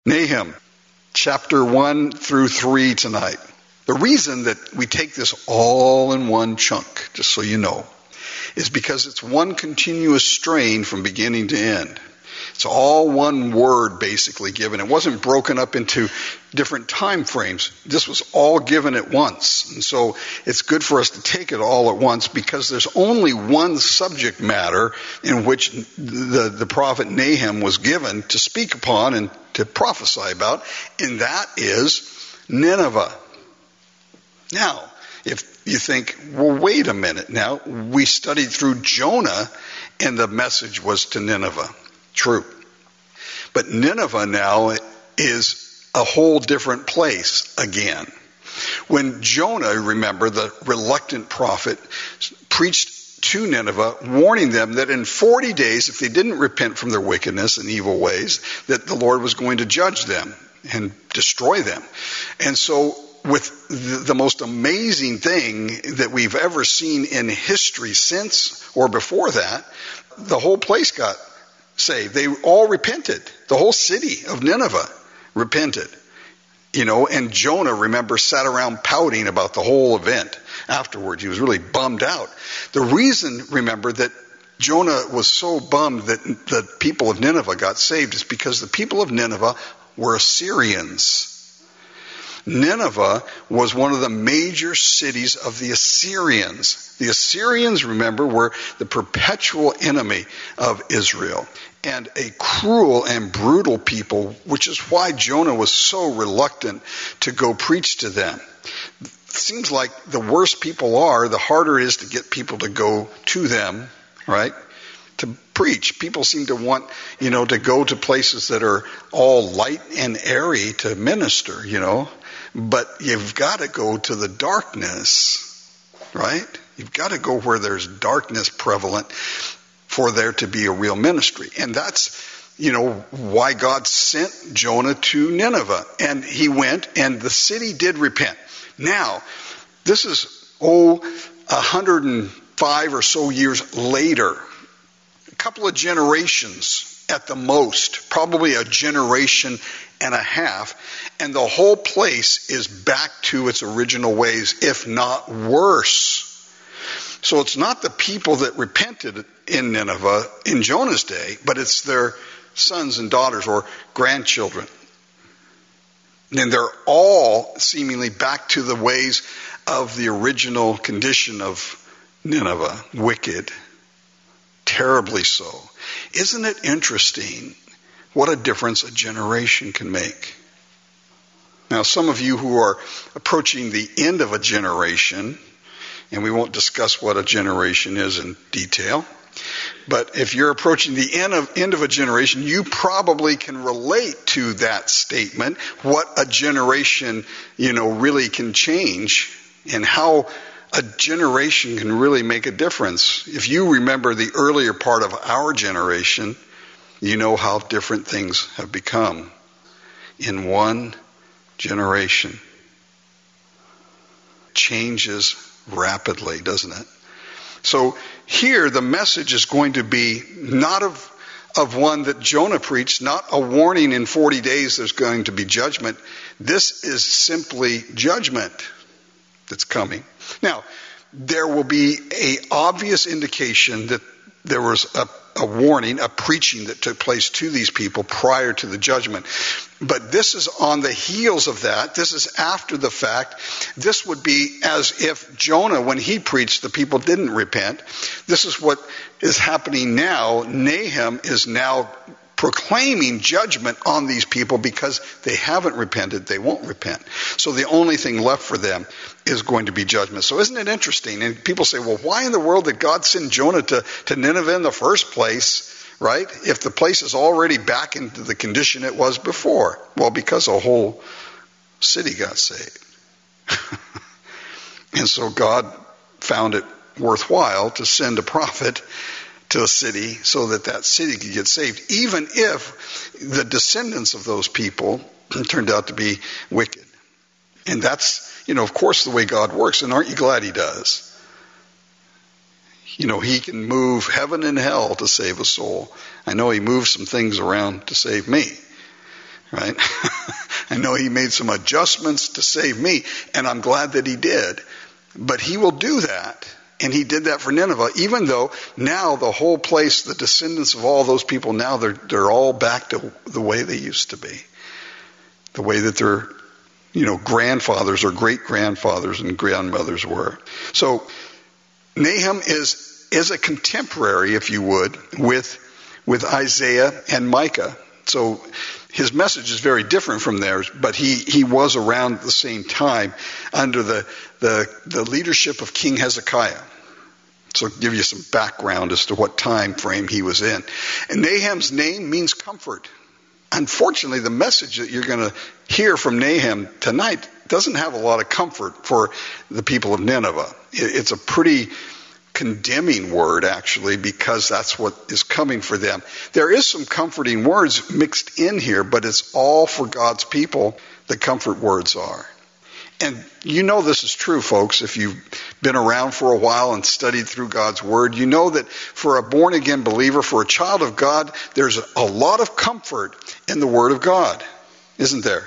Nahum, chapter 1 through 3 tonight. The reason that we take this all in one chunk, just so you know, is because it's one continuous strain from beginning to end. It's all one word basically given. It wasn't broken up into different time frames. This was all given at once. And so it's good for us to take it all at once because there's only one subject matter in which the prophet Nahum was given to speak upon and to prophesy about, and that is Nineveh. Now, if you think, well, wait a minute now, we studied through Jonah and the message was to Nineveh. True. But Nineveh now is a whole different place again. When Jonah, remember, the reluctant prophet, preached to Nineveh, warning them that in 40 days, if they didn't repent from their wickedness and evil ways, that the Lord was going to judge them and destroy them. And so with the most amazing thing that we've ever seen in history since or before that, the whole place got saved. They all repented. The whole city of Nineveh repented. And Jonah, remember, sat around pouting about the whole event afterwards. He was really bummed out. The reason, remember, that Jonah was so bummed that the people of Nineveh got saved is because the people of Nineveh were Assyrians. Nineveh was one of the major cities of the Assyrians. The Assyrians, remember, were the perpetual enemy of Israel and a cruel and brutal people, which is why Jonah was so reluctant to go preach to them. It seems like the worse people are, the harder it is to get people to go to them, right? To preach. People seem to want, to go to places that are all light and airy to minister, But you've got to go to the darkness, right? You've got to go where there's darkness prevalent for there to be a real ministry. And that's, why God sent Jonah to Nineveh. And he went, and the city did repent. Now, this is, 105 or so years later. A couple of generations at the most, probably a generation and a half, and the whole place is back to its original ways, if not worse. So it's not the people that repented in Nineveh in Jonah's day, but it's their sons and daughters or grandchildren. And they're all seemingly back to the ways of the original condition of Nineveh, wicked, terribly so. Isn't it interesting what a difference a generation can make? Now, some of you who are approaching the end of a generation, and we won't discuss what a generation is in detail, but if you're approaching the end of a generation, you probably can relate to that statement, what a generation, really can change, and how a generation can really make a difference. If you remember the earlier part of our generation, you know how different things have become in one generation. Changes rapidly, doesn't it? So here the message is going to be not of one that Jonah preached, not a warning in 40 days there's going to be judgment. This is simply judgment that's coming. Now, there will be an obvious indication that there was a warning, a preaching that took place to these people prior to the judgment. But this is on the heels of that. This is after the fact. This would be as if Jonah, when he preached, the people didn't repent. This is what is happening now. Nahum is now proclaiming judgment on these people because they haven't repented, they won't repent. So the only thing left for them is going to be judgment. So isn't it interesting? And people say, well, why in the world did God send Jonah to Nineveh in the first place, right? If the place is already back into the condition it was before. Well, because a whole city got saved. And so God found it worthwhile to send a prophet to a city so that city could get saved, even if the descendants of those people turned out to be wicked. And that's, of course, the way God works. And aren't you glad he does? He can move heaven and hell to save a soul. I know he moves some things around to save me. right? I know he made some adjustments to save me, and I'm glad that he did. But he will do that, and he did that for Nineveh, even though now the whole place, the descendants of all those people, now they're all back to the way they used to be. The way that their grandfathers or great-grandfathers and grandmothers were. So Nahum is a contemporary, if you would, with Isaiah and Micah. So his message is very different from theirs, but he was around at the same time under the leadership of King Hezekiah. So I'll give you some background as to what time frame he was in. And Nahum's name means comfort. Unfortunately, the message that you're going to hear from Nahum tonight doesn't have a lot of comfort for the people of Nineveh. It's a pretty condemning word, actually, because that's what is coming for them. There is some comforting words mixed in here, but it's all for God's people, the comfort words are. And you know this is true, folks. If you've been around for a while and studied through God's Word, you know that for a born-again believer, for a child of God, there's a lot of comfort in the Word of God, isn't there?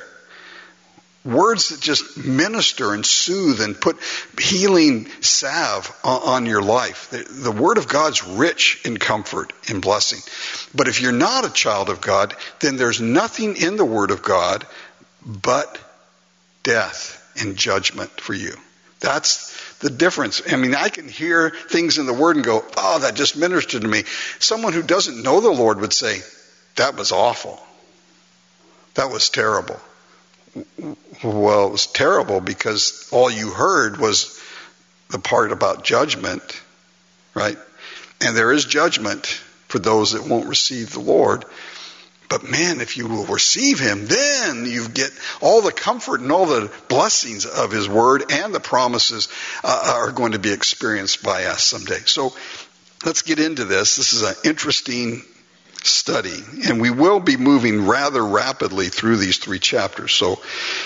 Words that just minister and soothe and put healing salve on your life. The Word of God's rich in comfort and blessing. But if you're not a child of God, then there's nothing in the Word of God but death and judgment for you. That's the difference. I mean, I can hear things in the Word and go, oh, that just ministered to me. Someone who doesn't know the Lord would say, that was awful. That was terrible. Well, it was terrible because all you heard was the part about judgment, right? And there is judgment for those that won't receive the Lord. But man, if you will receive him, then you get all the comfort and all the blessings of his word, and the promises are going to be experienced by us someday. So let's get into this. This is an interesting study, and we will be moving rather rapidly through these 3 chapters. So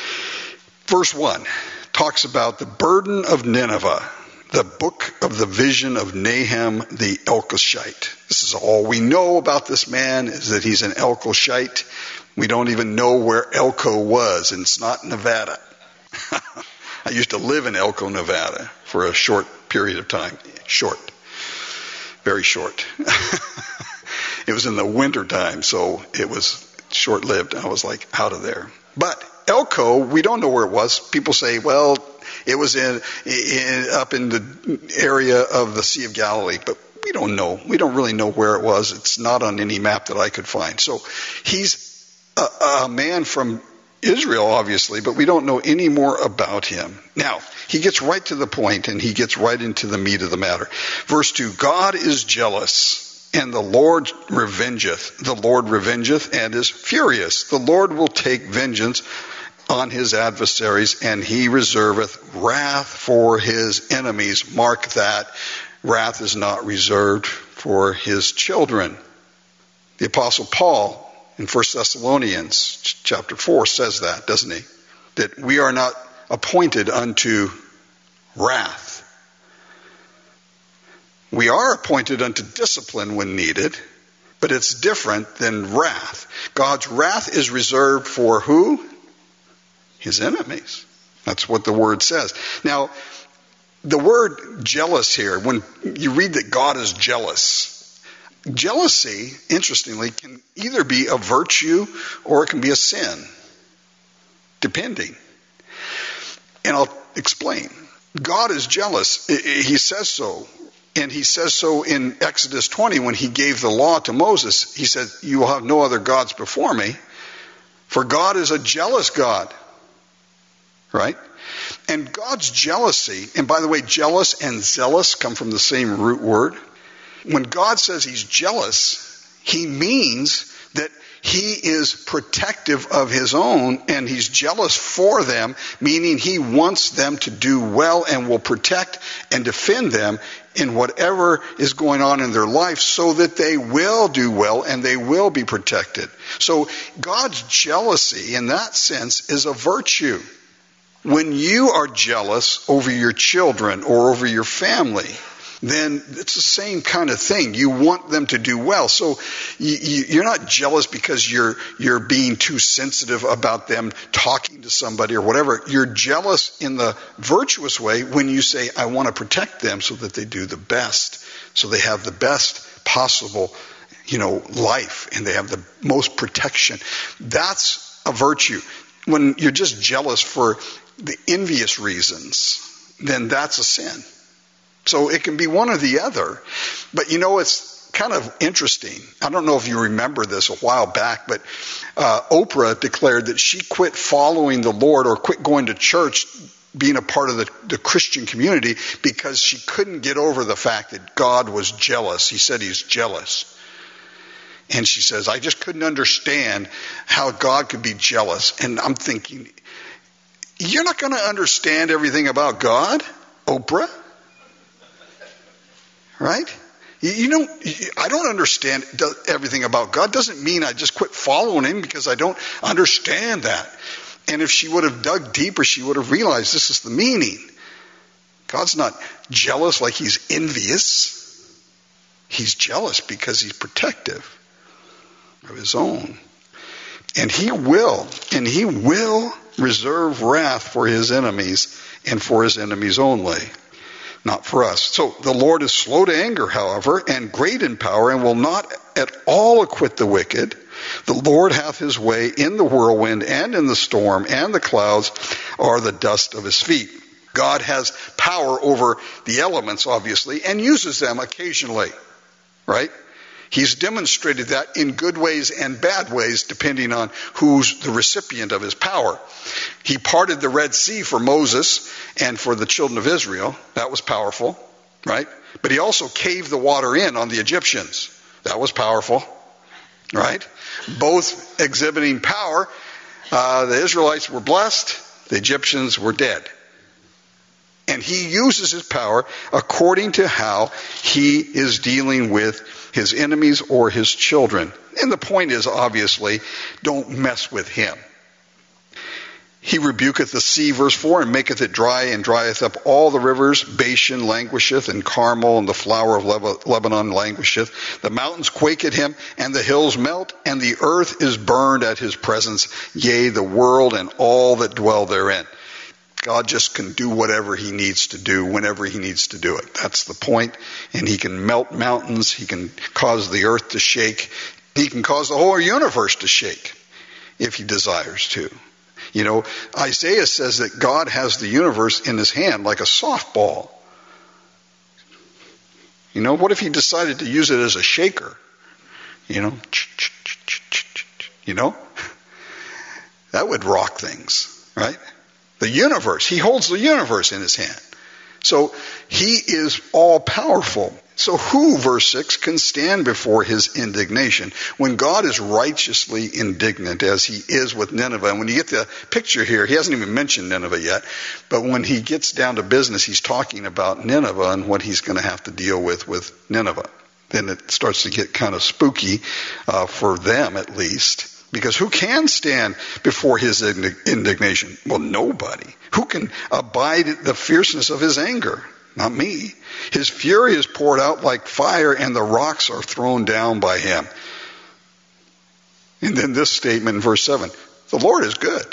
verse 1 talks about the burden of Nineveh, the book of the vision of Nahum the Elkoshite. This is all we know about this man, is that he's an Elkoshite. We don't even know where Elko was, and it's not Nevada. I used to live in Elko, Nevada for a short period of time. Short. Very short. It was in the winter time, so it was short-lived. I was like out of there. But Elko, we don't know where it was. People say, well, it was up in the area of the Sea of Galilee, but we don't know. We don't really know where it was. It's not on any map that I could find. So he's a man from Israel, obviously, but we don't know any more about him. Now, he gets right to the point, and he gets right into the meat of the matter. Verse 2, God is jealous, and the Lord revengeth. The Lord revengeth and is furious. The Lord will take vengeance on his adversaries, and he reserveth wrath for his enemies. Mark that. Wrath is not reserved for his children. The Apostle Paul in 1 Thessalonians chapter 4 says that, doesn't he? That we are not appointed unto wrath. We are appointed unto discipline when needed, but it's different than wrath. God's wrath is reserved for who? His enemies. That's what the word says. Now, the word jealous here, when you read that God is jealous, jealousy, interestingly, can either be a virtue or it can be a sin, depending. And I'll explain. God is jealous. He says so. And he says so in Exodus 20 when he gave the law to Moses. He said, you will have no other gods before me, for God is a jealous God. Right? And God's jealousy, and by the way, jealous and zealous come from the same root word. When God says he's jealous, he means that he is protective of his own, and he's jealous for them, meaning he wants them to do well and will protect and defend them in whatever is going on in their life, so that they will do well and they will be protected. So God's jealousy in that sense is a virtue. When you are jealous over your children or over your family, then it's the same kind of thing. You want them to do well. So you're not jealous because you're being too sensitive about them talking to somebody or whatever. You're jealous in the virtuous way when you say, I want to protect them so that they do the best, so they have the best possible, life, and they have the most protection. That's a virtue. When you're just jealous for the envious reasons, then that's a sin. So it can be one or the other. But it's kind of interesting. I don't know if you remember this a while back, but Oprah declared that she quit following the Lord or quit going to church, being a part of the Christian community, because she couldn't get over the fact that God was jealous. He said he's jealous. And she says, I just couldn't understand how God could be jealous. And I'm thinking, you're not going to understand everything about God, Oprah? Right? I don't understand everything about God. Doesn't mean I just quit following him because I don't understand that. And if she would have dug deeper, she would have realized this is the meaning. God's not jealous like he's envious. He's jealous because he's protective of his own. And he will reserve wrath for his enemies and for his enemies only. Not for us. So the Lord is slow to anger, however, and great in power, and will not at all acquit the wicked. The Lord hath his way in the whirlwind and in the storm, and the clouds are the dust of his feet. God has power over the elements, obviously, and uses them occasionally, right? He's demonstrated that in good ways and bad ways, depending on who's the recipient of his power. He parted the Red Sea for Moses and for the children of Israel. That was powerful, right? But he also caved the water in on the Egyptians. That was powerful, right? Both exhibiting power. The Israelites were blessed. The Egyptians were dead. And he uses his power according to how he is dealing with his enemies or his children. And the point is, obviously, don't mess with him. He rebuketh the sea, verse 4, and maketh it dry, and drieth up all the rivers. Bashan languisheth, and Carmel, and the flower of Lebanon languisheth. The mountains quake at him, and the hills melt, and the earth is burned at his presence, yea, the world and all that dwell therein. God just can do whatever he needs to do whenever he needs to do it. That's the point. And he can melt mountains. He can cause the earth to shake. He can cause the whole universe to shake if he desires to. Isaiah says that God has the universe in his hand like a softball. What if he decided to use it as a shaker? That would rock things, right? The universe. He holds the universe in his hand. So he is all powerful. So who, verse 6, can stand before his indignation when God is righteously indignant as he is with Nineveh? And when you get the picture here, he hasn't even mentioned Nineveh yet, but when he gets down to business, he's talking about Nineveh and what he's going to have to deal with Nineveh. Then it starts to get kind of spooky for them at least. Because who can stand before his indignation? Well, nobody. Who can abide the fierceness of his anger? Not me. His fury is poured out like fire, and the rocks are thrown down by him. And then this statement in verse 7, the Lord is good.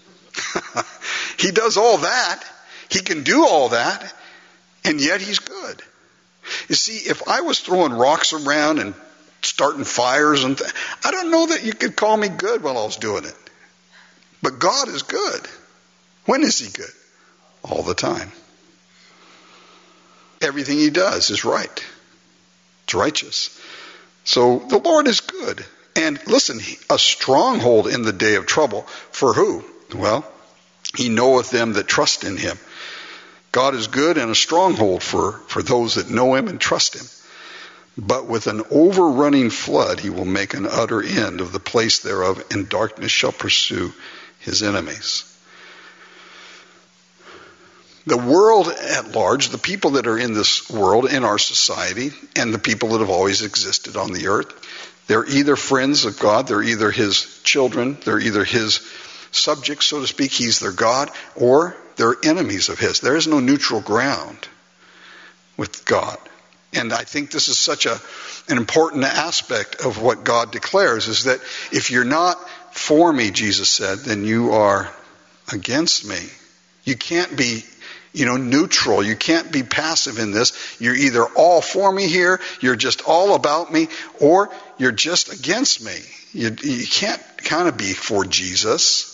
He does all that. He can do all that, and yet he's good. You see, if I was throwing rocks around and starting fires and I don't know that you could call me good while I was doing it. But God is good. When is he good? All the time. Everything he does is right. It's righteous. So the Lord is good. And listen, a stronghold in the day of trouble. For who? Well, he knoweth them that trust in him. God is good and a stronghold for those that know him and trust him. But with an overrunning flood he will make an utter end of the place thereof, and darkness shall pursue his enemies. The world at large, the people that are in this world, in our society, and the people that have always existed on the earth, they're either friends of God, they're either his children, they're either his subjects, so to speak, he's their God, or they're enemies of his. There is no neutral ground with God. And I think this is such an important aspect of what God declares, is that if you're not for me, Jesus said, then you are against me. You can't be, neutral. You can't be passive in this. You're either all for me here, you're just all about me, or you're just against me. You can't kind of be for Jesus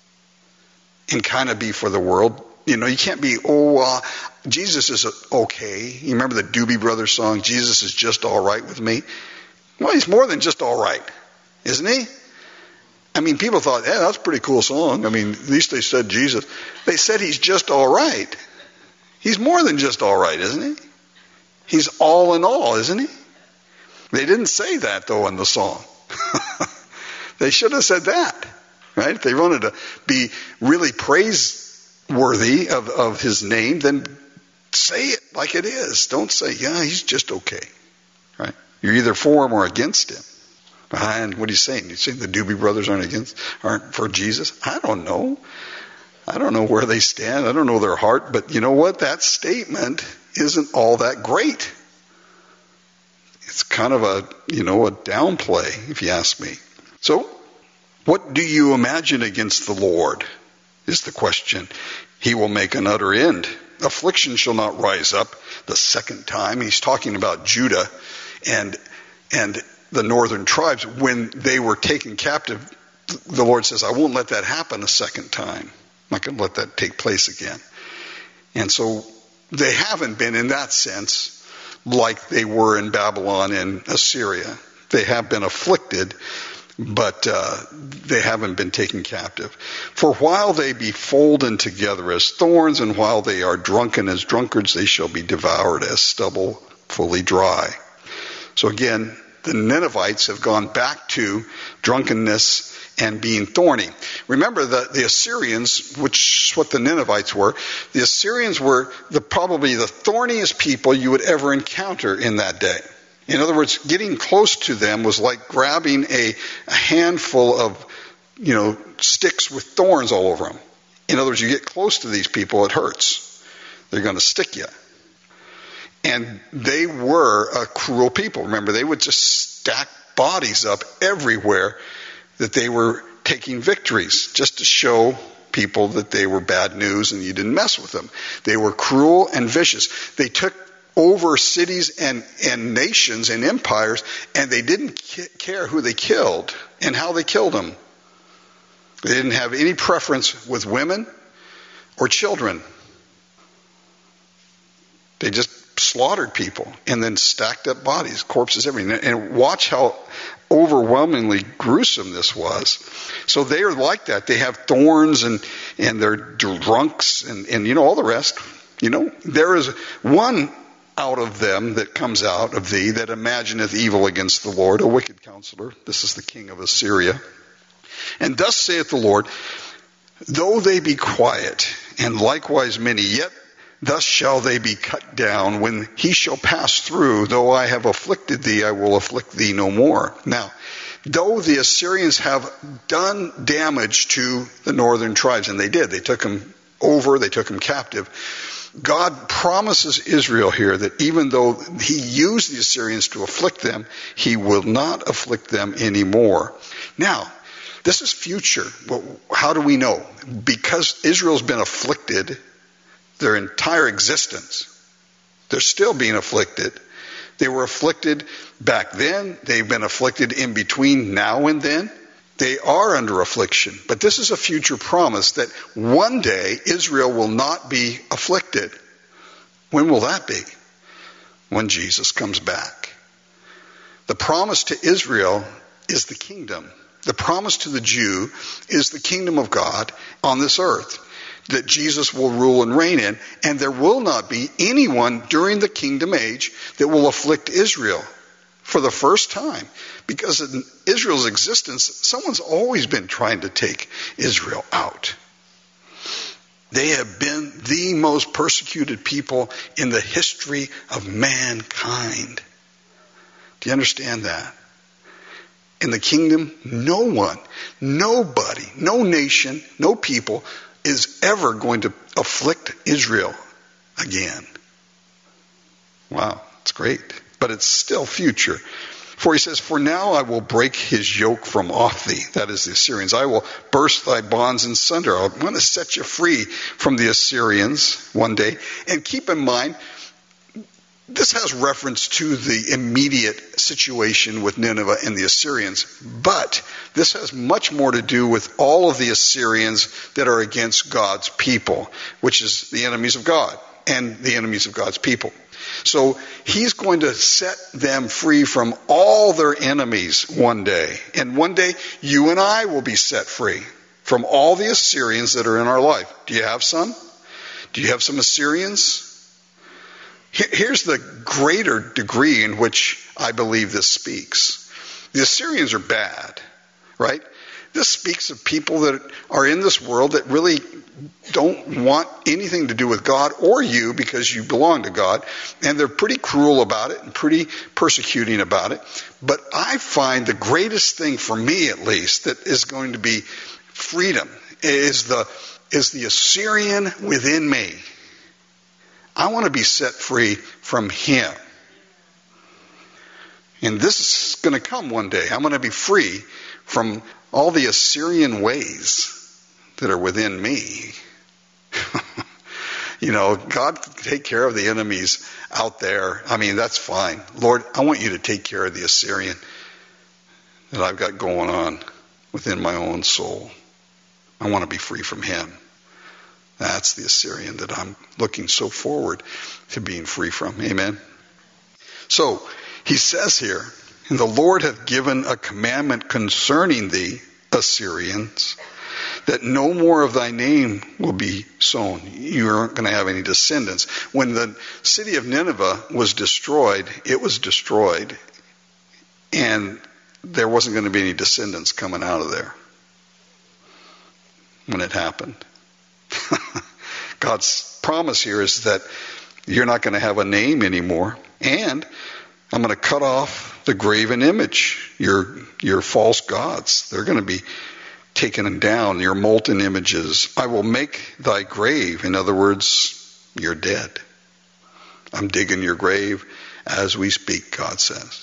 and kind of be for the world. You can't be, Jesus is okay. You remember the Doobie Brothers song, Jesus is just all right with me? Well, he's more than just all right, isn't he? I mean, people thought, yeah, that's a pretty cool song. I mean, at least they said Jesus. They said he's just all right. He's more than just all right, isn't he? He's all in all, isn't he? They didn't say that, though, in the song. They should have said that, right? If they wanted to be really praiseworthy of his name, then say it like it is. Don't say, yeah, he's just okay, right? You're either for him or against him. And what are you saying? You saying the Doobie Brothers aren't for Jesus? I don't know. I don't know where they stand. I don't know their heart. But you know what? That statement isn't all that great. It's kind of a downplay, if you ask me. So, what do you imagine against the Lord, is the question. He will make an utter end. Affliction shall not rise up the second time. He's talking about Judah and the northern tribes. When they were taken captive, the Lord says, I won't let that happen a second time. I'm not going to let that take place again. And so they haven't been, in that sense, like they were in Babylon and Assyria. They have been afflicted, but they haven't been taken captive. For while they be folden together as thorns, and while they are drunken as drunkards, they shall be devoured as stubble fully dry. So again, the Ninevites have gone back to drunkenness and being thorny. Remember the Assyrians, which is what the Ninevites were. The Assyrians were probably the thorniest people you would ever encounter in that day. In other words, getting close to them was like grabbing a handful of, sticks with thorns all over them. In other words, you get close to these people, it hurts. They're going to stick you. And they were a cruel people. Remember, they would just stack bodies up everywhere that they were taking victories, just to show people that they were bad news and you didn't mess with them. They were cruel and vicious. They took over cities and nations and empires, and they didn't care who they killed and how they killed them. They didn't have any preference with women or children. They just slaughtered people and then stacked up bodies, corpses, everything. And watch how overwhelmingly gruesome this was. So they are like that. They have thorns and they're drunks and all the rest. There is one out of them that comes out of thee that imagineth evil against the Lord, a wicked counselor. This is the king of Assyria. And thus saith the Lord, though they be quiet, and likewise many, yet thus shall they be cut down. When he shall pass through, though I have afflicted thee, I will afflict thee no more. Now, though the Assyrians have done damage to the northern tribes, and they did, they took them over, they them captive, God promises Israel here that even though he used the Assyrians to afflict them, he will not afflict them anymore. Now, this is future. Well, how do we know? Because Israel's been afflicted their entire existence. They're still being afflicted. They were afflicted back then. They've been afflicted in between now and then. They are under affliction. But this is a future promise that one day Israel will not be afflicted. When will that be? When Jesus comes back. The promise to Israel is the kingdom. The promise to the Jew is the kingdom of God on this earth that Jesus will rule and reign in. And there will not be anyone during the kingdom age that will afflict Israel for the first time. Because in Israel's existence, someone's always been trying to take Israel out. They have been the most persecuted people in the history of mankind. Do you understand that? In the kingdom, no one, nobody, no nation, no people is ever going to afflict Israel again. Wow. It's great, but it's still future. For he says, for now I will break his yoke from off thee. That is the Assyrians. I will burst thy bonds in sunder. I want to set you free from the Assyrians one day. And keep in mind, this has reference to the immediate situation with Nineveh and the Assyrians, but this has much more to do with all of the Assyrians that are against God's people, which is the enemies of God and the enemies of God's people. So he's going to set them free from all their enemies one day. And one day you and I will be set free from all the Assyrians that are in our life. Do you have some? Do you have some Assyrians? Here's the greater degree in which I believe this speaks. The Assyrians are bad, right? This speaks of people that are in this world that really don't want anything to do with God or you because you belong to God. And they're pretty cruel about it and pretty persecuting about it. But I find the greatest thing for me, at least, that is going to be freedom is the Assyrian within me. I want to be set free from him. And this is going to come one day. I'm going to be free from all the Assyrian ways that are within me. God can take care of the enemies out there. I mean, that's fine. Lord, I want you to take care of the Assyrian that I've got going on within my own soul. I want to be free from him. That's the Assyrian that I'm looking so forward to being free from. Amen. So he says here, and the Lord hath given a commandment concerning thee, Assyrians, that no more of thy name will be sown. You aren't going to have any descendants. When the city of Nineveh was destroyed, it was destroyed, and there wasn't going to be any descendants coming out of there when it happened. God's promise here is that you're not going to have a name anymore, and I'm going to cut off the graven image, your false gods. They're going to be taken down, your molten images. I will make thy grave. In other words, you're dead. I'm digging your grave as we speak, God says.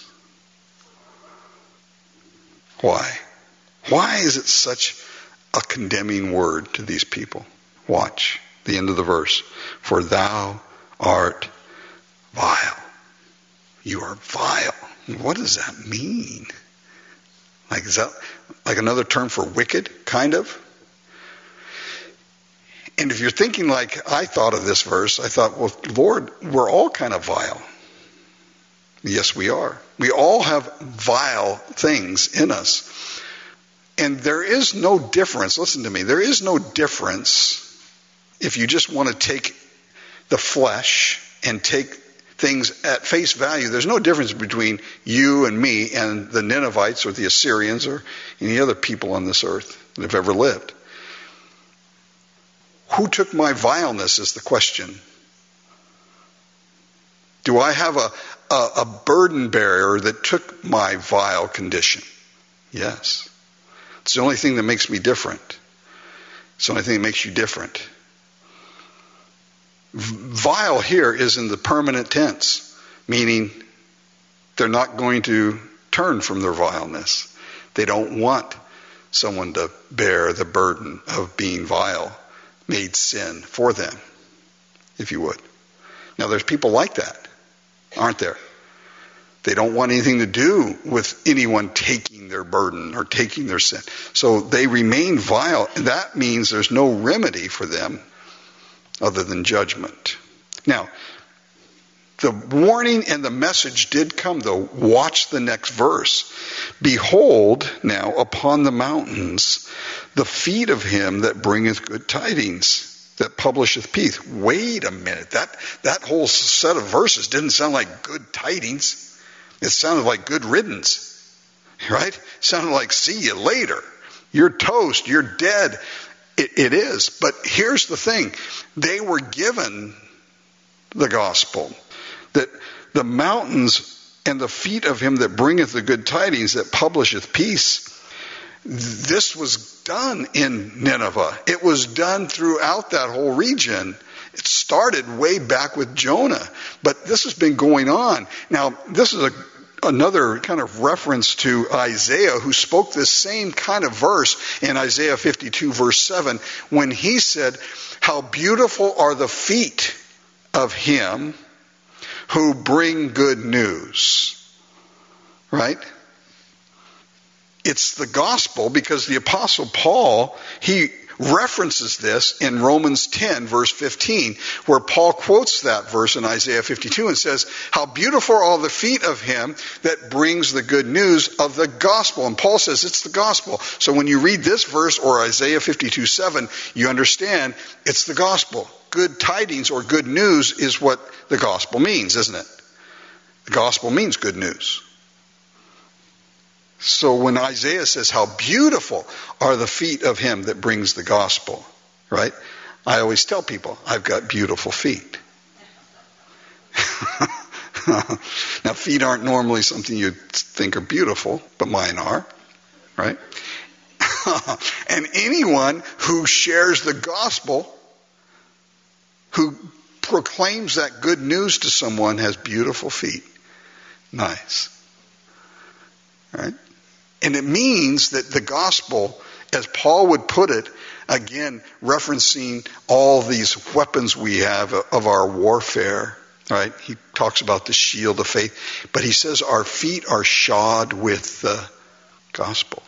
Why? Why is it such a condemning word to these people? Watch the end of the verse. For thou art vile. You are vile. What does that mean? Is that like another term for wicked, kind of? And if you're thinking like I thought of this verse, I thought, well, Lord, we're all kind of vile. Yes, we are. We all have vile things in us. And there is no difference. Listen to me. There is no difference if you just want to take the flesh and take things at face value. There's no difference between you and me and the Ninevites or the Assyrians or any other people on this earth that have ever lived. Who took my vileness is the question. Do I have a burden bearer that took my vile condition? Yes. It's the only thing that makes me different. It's the only thing that makes you different. Vile here is in the permanent tense, meaning they're not going to turn from their vileness. They don't want someone to bear the burden of being vile, made sin for them, if you would. Now there's people like that, aren't there? They don't want anything to do with anyone taking their burden or taking their sin. So they remain vile. And that means there's no remedy for them other than judgment. Now, the warning and the message did come, though. Watch the next verse. Behold, now upon the mountains, the feet of him that bringeth good tidings, that publisheth peace. Wait a minute. That whole set of verses didn't sound like good tidings. It sounded like good riddance, right? It sounded like see you later. You're toast. You're dead. It is. But here's the thing. They were given the gospel. That the mountains and the feet of him that bringeth the good tidings, that publisheth peace. This was done in Nineveh. It was done throughout that whole region. It started way back with Jonah, but this has been going on. Now, this is another kind of reference to Isaiah, who spoke this same kind of verse in Isaiah 52, verse 7, when he said, "How beautiful are the feet of him who bring good news." Right? It's the gospel, because the Apostle Paul, he references this in Romans 10, verse 15, where Paul quotes that verse in Isaiah 52 and says, "How beautiful are the feet of him that brings the good news of the gospel." And Paul says it's the gospel. So when you read this verse or Isaiah 52:7, you understand it's the gospel. Good tidings or good news is what the gospel means, isn't it? The gospel means good news. So when Isaiah says, "How beautiful are the feet of him that brings the gospel," right? I always tell people, I've got beautiful feet. Now, feet aren't normally something you'd think are beautiful, but mine are, right? And anyone who shares the gospel, who proclaims that good news to someone, has beautiful feet. Nice. Right? And it means that the gospel, as Paul would put it, again, referencing all these weapons we have of our warfare, right? He talks about the shield of faith, but he says our feet are shod with the gospel.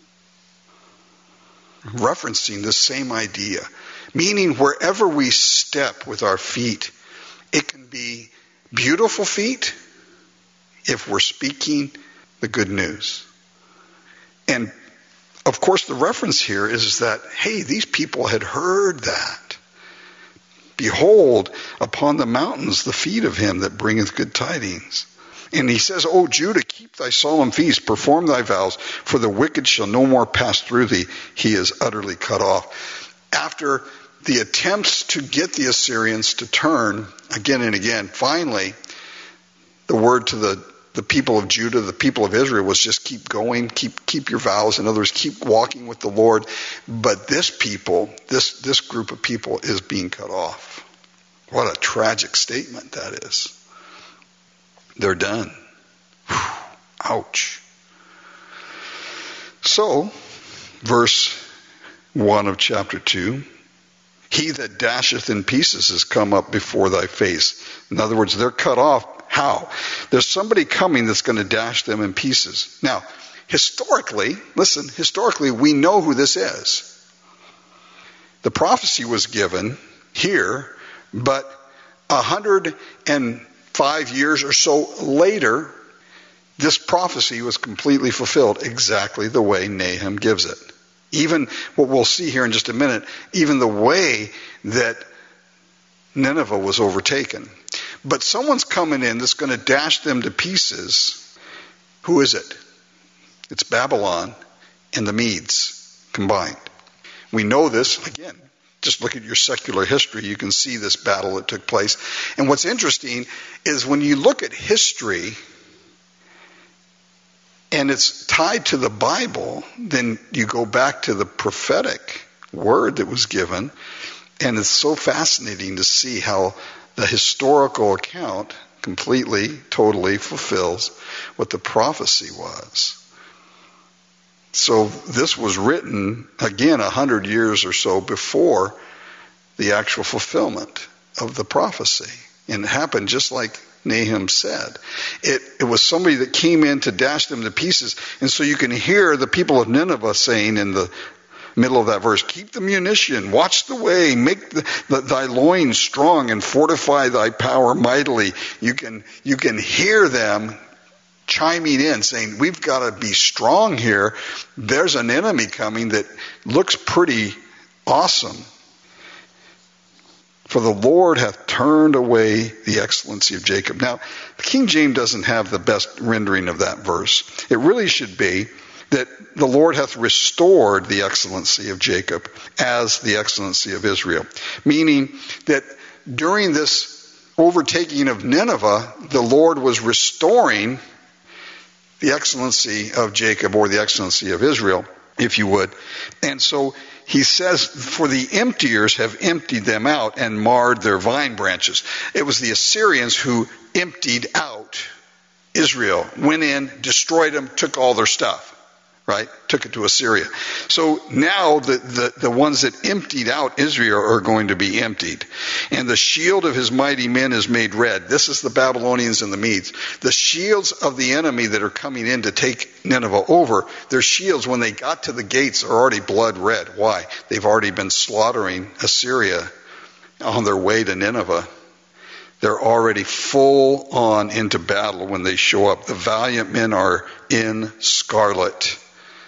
Referencing the same idea, meaning wherever we step with our feet, it can be beautiful feet if we're speaking the good news. And of course the reference here is that, hey, these people had heard that. "Behold, upon the mountains the feet of him that bringeth good tidings." And he says, "O Judah, keep thy solemn feast, perform thy vows, for the wicked shall no more pass through thee. He is utterly cut off." After the attempts to get the Assyrians to turn again and again, finally, the word to the people of Judah, the people of Israel, was just keep going, keep your vows. In other words, keep walking with the Lord. But this people, this group of people is being cut off. What a tragic statement that is. They're done. Whew. Ouch. So, verse 1 of chapter 2, "He that dasheth in pieces is come up before thy face." In other words, they're cut off. How? There's somebody coming that's going to dash them in pieces. Now, historically, we know who this is. The prophecy was given here, but 105 years or so later, this prophecy was completely fulfilled exactly the way Nahum gives it. Even what we'll see here in just a minute, even the way that Nineveh was overtaken. But someone's coming in that's going to dash them to pieces. Who is it? It's Babylon and the Medes combined. We know this, again, just look at your secular history, you can see this battle that took place. And what's interesting is when you look at history and it's tied to the Bible, then you go back to the prophetic word that was given, and it's so fascinating to see how the historical account completely, totally fulfills what the prophecy was. So this was written, again, 100 years or so before the actual fulfillment of the prophecy. And it happened just like Nahum said. It was somebody that came in to dash them to pieces. And so you can hear the people of Nineveh saying in the middle of that verse, "Keep the munition, watch the way, make thy loins strong, and fortify thy power mightily." You can hear them chiming in, saying, "We've got to be strong here. There's an enemy coming that looks pretty awesome. For the Lord hath turned away the excellency of Jacob." Now, the King James doesn't have the best rendering of that verse. It really should be that the Lord hath restored the excellency of Jacob as the excellency of Israel. Meaning that during this overtaking of Nineveh, the Lord was restoring the excellency of Jacob or the excellency of Israel. if you would. And so he says, for the emptiers have emptied them out and marred their vine branches. It was the Assyrians who emptied out Israel, went in, destroyed them, took all their stuff, right? Took it to Assyria. So now the ones that emptied out Israel are going to be emptied. And the shield of his mighty men is made red. This is the Babylonians and the Medes. The shields of the enemy that are coming in to take Nineveh over, their shields, when they got to the gates, are already blood red. Why? They've already been slaughtering Assyria on their way to Nineveh. They're already full on into battle when they show up. The valiant men are in scarlet.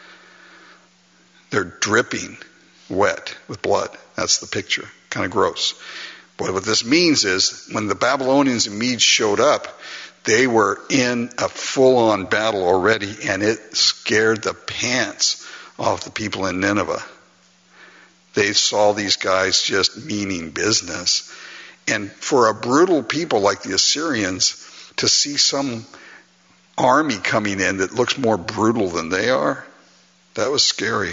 They're dripping wet with blood. That's the picture. Kind of gross. But what this means is when the Babylonians and Medes showed up, they were in a full-on battle already, and it scared the pants off the people in Nineveh. They saw these guys just meaning business. And for a brutal people like the Assyrians to see some army coming in that looks more brutal than they are, that was scary.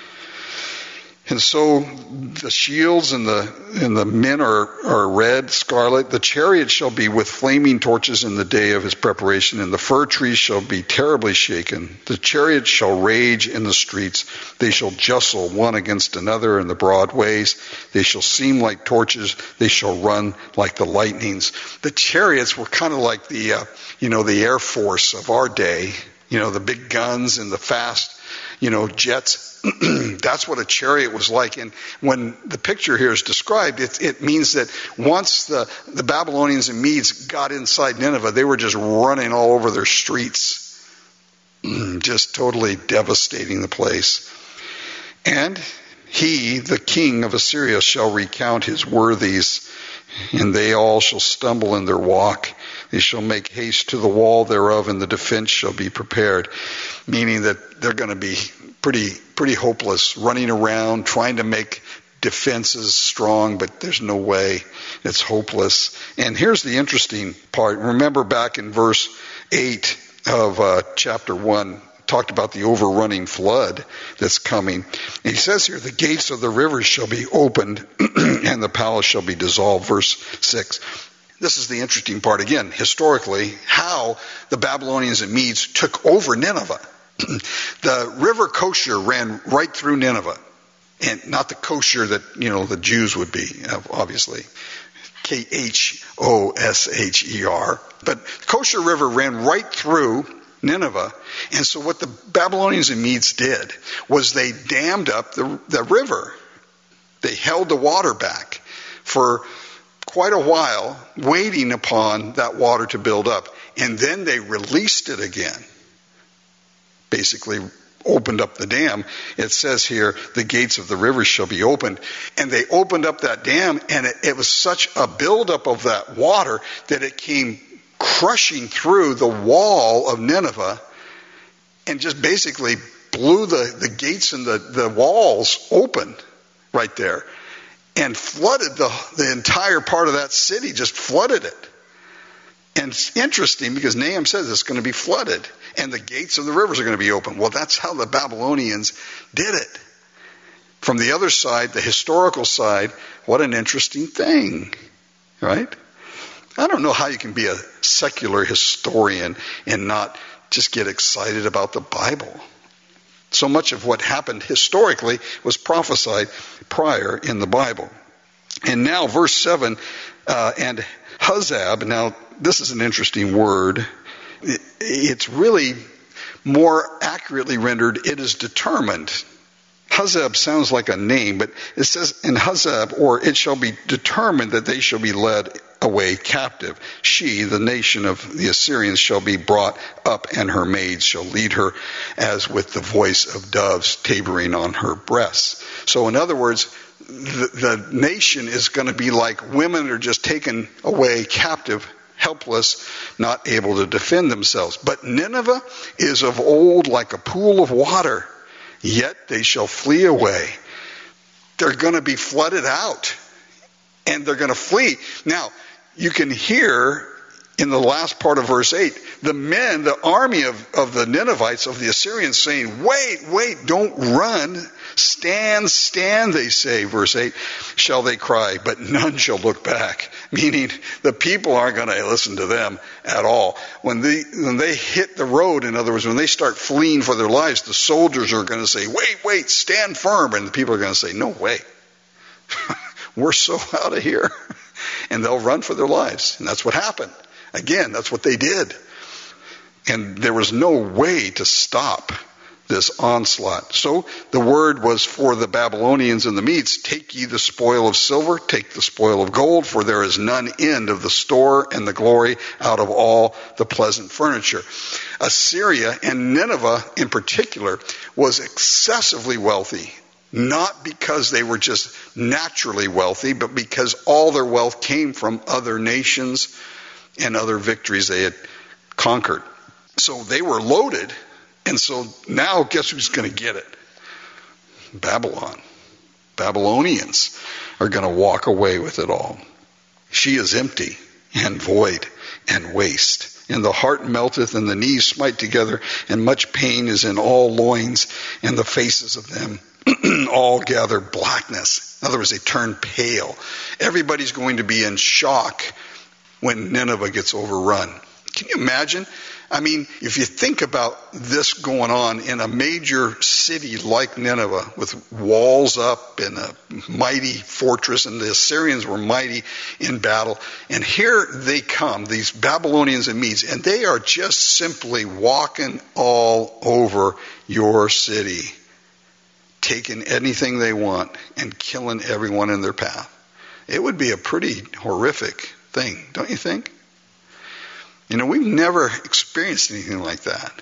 And so the shields and the men are red, scarlet. The chariot shall be with flaming torches in the day of his preparation, and the fir trees shall be terribly shaken. The chariots shall rage in the streets. They shall jostle one against another in the broad ways. They shall seem like torches. They shall run like the lightnings. The chariots were kind of like the Air Force of our day. The big guns and the fast, jets. That's what a chariot was like. And when the picture here is described, it means that once the Babylonians and Medes got inside Nineveh, they were just running all over their streets, just totally devastating the place. And he, the king of Assyria, shall recount his worthies, and they all shall stumble in their walk. They shall make haste to the wall thereof, and the defense shall be prepared. Meaning that they're going to be pretty hopeless, running around, trying to make defenses strong, but there's no way. It's hopeless. And here's the interesting part. Remember back in verse 8 of chapter 1, talked about the overrunning flood that's coming. And he says here, the gates of the rivers shall be opened, and the palace shall be dissolved. Verse 6. This is the interesting part again, historically, how the Babylonians and Medes took over Nineveh. The river Kosher ran right through Nineveh. And not the kosher that, the Jews would be, obviously. Khosher. But the Kosher River ran right through Nineveh. And so what the Babylonians and Medes did was they dammed up the river. They held the water back for quite a while, waiting upon that water to build up. And then they released it again. Basically opened up the dam. It says here, the gates of the river shall be opened. And they opened up that dam, and it was such a buildup of that water that it came crushing through the wall of Nineveh and just basically blew the gates and the walls open right there and flooded the entire part of that city, just flooded it. And it's interesting because Nahum says it's going to be flooded and the gates of the rivers are going to be open. Well, that's how the Babylonians did it. From the other side, the historical side, what an interesting thing, right? I don't know how you can be a secular historian and not just get excited about the Bible. So much of what happened historically was prophesied prior in the Bible. And now verse 7, and Huzzab, now this is an interesting word. It's really more accurately rendered, it is determined. Huzzab sounds like a name, but it says in Huzzab, or it shall be determined that they shall be led away captive. She, the nation of the Assyrians, shall be brought up, and her maids shall lead her as with the voice of doves tabering on her breasts. So in other words, the nation is going to be like women that are just taken away captive, helpless, not able to defend themselves. But Nineveh is of old like a pool of water, yet they shall flee away. They're going to be flooded out, and they're going to flee. Now, you can hear in the last part of verse 8, the army of the Ninevites, of the Assyrians, saying, wait, don't run. Stand, they say, verse 8, shall they cry, but none shall look back. Meaning the people aren't going to listen to them at all. When they hit the road, in other words, when they start fleeing for their lives, the soldiers are going to say, wait, stand firm. And the people are going to say, no way. We're so out of here. And they'll run for their lives. And that's what happened. Again, that's what they did. And there was no way to stop this onslaught. So the word was for the Babylonians and the Medes, take ye the spoil of silver, take the spoil of gold, for there is none end of the store and the glory out of all the pleasant furniture. Assyria, and Nineveh in particular, was excessively wealthy. Not because they were just naturally wealthy, but because all their wealth came from other nations and other victories they had conquered. So they were loaded, and so now guess who's going to get it? Babylon. Babylonians are going to walk away with it all. She is empty and void and waste. And the heart melteth, and the knees smite together, and much pain is in all loins, and the faces of them all gather blackness. In other words, they turn pale. Everybody's going to be in shock when Nineveh gets overrun. Can you imagine? I mean, if you think about this going on in a major city like Nineveh with walls up and a mighty fortress, and the Assyrians were mighty in battle, and here they come, these Babylonians and Medes, and they are just simply walking all over your city, taking anything they want and killing everyone in their path. It would be a pretty horrific thing, don't you think? You know, we've never experienced anything like that.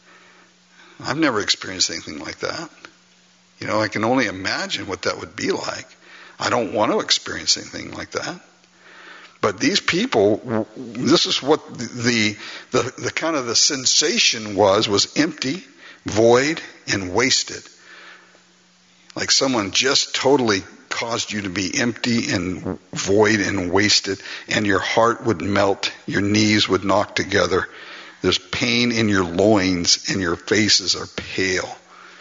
I've never experienced anything like that. You know, I can only imagine what that would be like. I don't want to experience anything like that. But these people, this is what the kind of the sensation was empty, void, and wasted. Like someone just totally caused you to be empty and void and wasted, and your heart would melt, your knees would knock together. There's pain in your loins, and your faces are pale.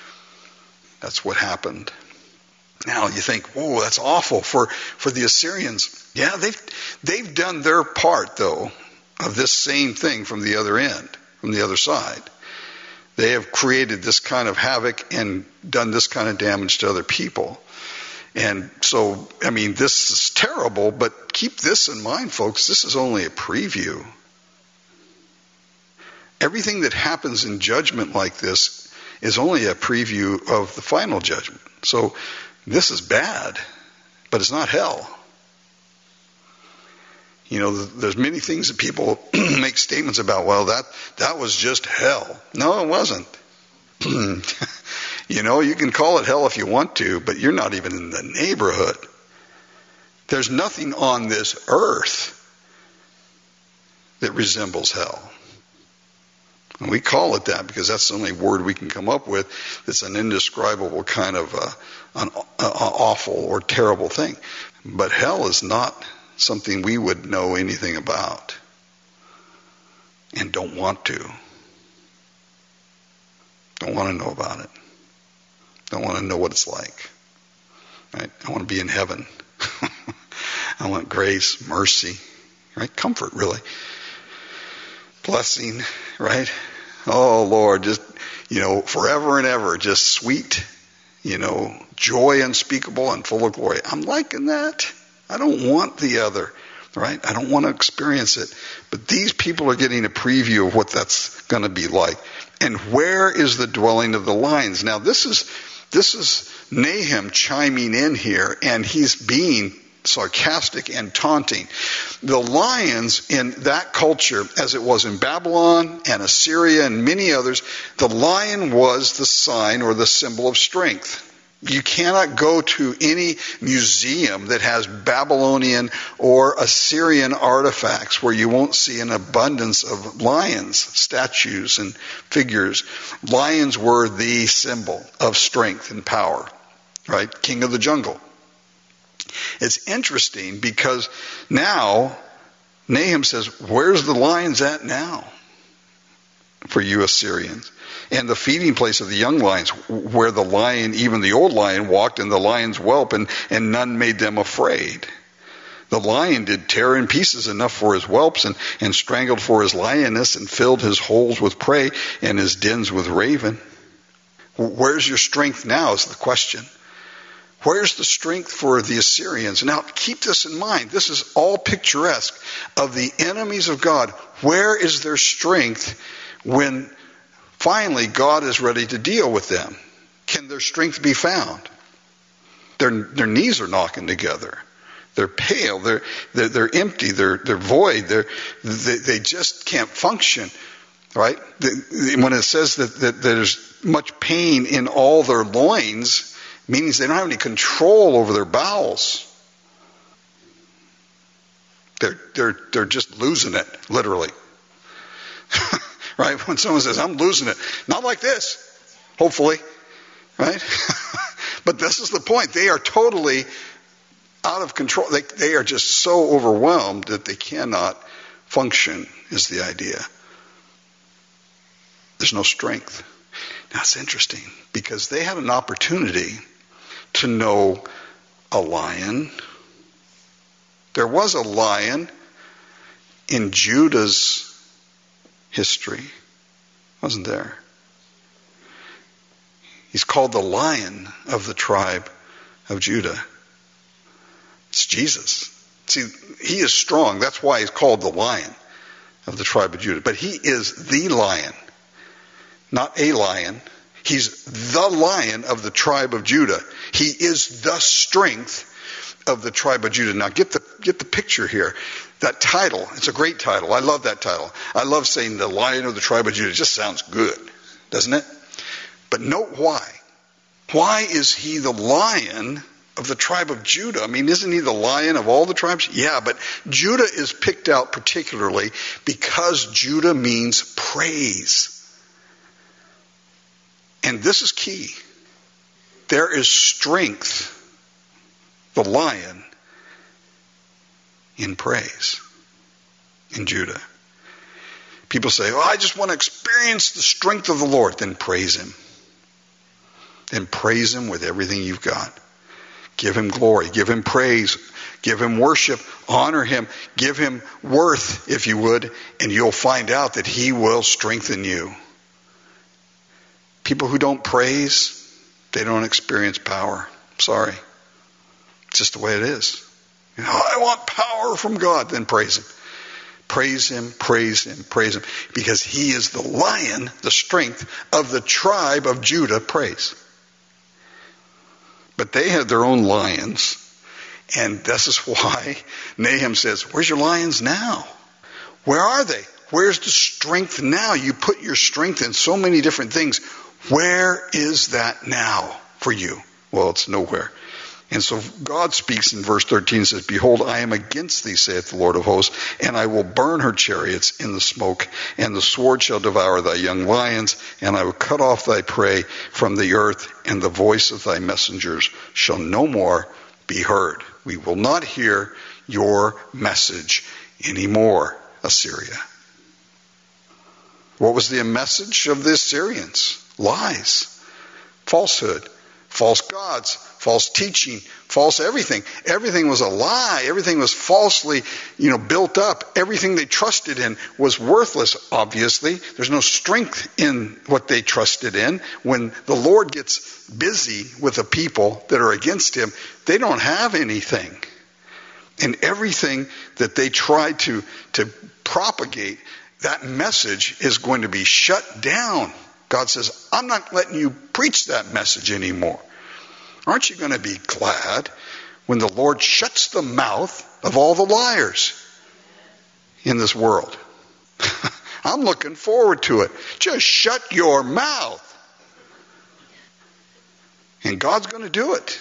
That's what happened. Now you think, whoa, that's awful for the Assyrians. Yeah, they've done their part, though, of this same thing from the other end, from the other side. They have created this kind of havoc and done this kind of damage to other people. And so, I mean, this is terrible, but keep this in mind, folks. This is only a preview. Everything that happens in judgment like this is only a preview of the final judgment. So this is bad, but it's not hell. You know, there's many things that people make statements about, well, that was just hell. No, it wasn't. You know, you can call it hell if you want to, but you're not even in the neighborhood. There's nothing on this earth that resembles hell. And we call it that because that's the only word we can come up with that's an indescribable kind of an awful or terrible thing. But hell is not something we would know anything about and don't want to. Don't want to know about it. Don't want to know what it's like. Right? I want to be in heaven. I want grace, mercy, right? Comfort, really. Blessing, right? Oh, Lord, just, you know, forever and ever, just sweet, you know, joy unspeakable and full of glory. I'm liking that. I don't want the other, right? I don't want to experience it. But these people are getting a preview of what that's going to be like. And where is the dwelling of the lions? Now, this is Nahum chiming in here, and he's being sarcastic and taunting. The lions in that culture, as it was in Babylon and Assyria and many others, the lion was the sign or the symbol of strength. You cannot go to any museum that has Babylonian or Assyrian artifacts where you won't see an abundance of lions, statues and figures. Lions were the symbol of strength and power, right? King of the jungle. It's interesting because now Nahum says, where's the lions at now for you Assyrians? And the feeding place of the young lions, where the lion, even the old lion, walked, and the lions whelp, and none made them afraid. The lion did tear in pieces enough for his whelps, and strangled for his lioness, and filled his holes with prey, and his dens with raven. Where's your strength now is the question. Where's the strength for the Assyrians? Now, keep this in mind. This is all picturesque of the enemies of God. Where is their strength when finally God is ready to deal with them? Can their strength be found? Their knees are knocking together. They're pale. They're empty. They're void. They just can't function. Right? When it says that there's much pain in all their loins, means they don't have any control over their bowels. They're just losing it, literally. Right? When someone says, I'm losing it, not like this, hopefully. Right? But this is the point. They are totally out of control. They are just so overwhelmed that they cannot function, is the idea. There's no strength. Now it's interesting because they had an opportunity to know a lion. There was a lion in Judah's history, wasn't there? He's called the Lion of the tribe of Judah. It's Jesus. See, he is strong. That's why he's called the Lion of the tribe of Judah. But he is the lion, not a lion. He's the Lion of the tribe of Judah. He is the strength of the tribe of Judah. Now get the picture here. That title, it's a great title. I love that title. I love saying the Lion of the tribe of Judah. It just sounds good, doesn't it? But note why. Why is he the Lion of the tribe of Judah? I mean, isn't he the Lion of all the tribes? Yeah, but Judah is picked out particularly because Judah means praise. And this is key. There is strength, the lion, in praise in Judah. People say, I just want to experience the strength of the Lord. Then praise him. Then praise him with everything you've got. Give him glory. Give him praise. Give him worship. Honor him. Give him worth, if you would, and you'll find out that he will strengthen you. People who don't praise, they don't experience power. Sorry. It's just the way it is. I want power from God. Then praise him. Praise him, praise him, praise him. Because he is the lion, the strength of the tribe of Judah. Praise. But they had their own lions. And this is why Nahum says, where's your lions now? Where are they? Where's the strength now? You put your strength in so many different things. Where is that now for you? Well, it's nowhere. And so God speaks in verse 13 and says, behold, I am against thee, saith the Lord of hosts, and I will burn her chariots in the smoke, and the sword shall devour thy young lions, and I will cut off thy prey from the earth, and the voice of thy messengers shall no more be heard. We will not hear your message anymore, Assyria. What was the message of the Assyrians? Lies, falsehood, false gods, false teaching, false everything. Everything was a lie. Everything was falsely, built up. Everything they trusted in was worthless, obviously. There's no strength in what they trusted in. When the Lord gets busy with the people that are against him, they don't have anything. And everything that they try to propagate, that message is going to be shut down. God says, I'm not letting you preach that message anymore. Aren't you going to be glad when the Lord shuts the mouth of all the liars in this world? I'm looking forward to it. Just shut your mouth. And God's going to do it.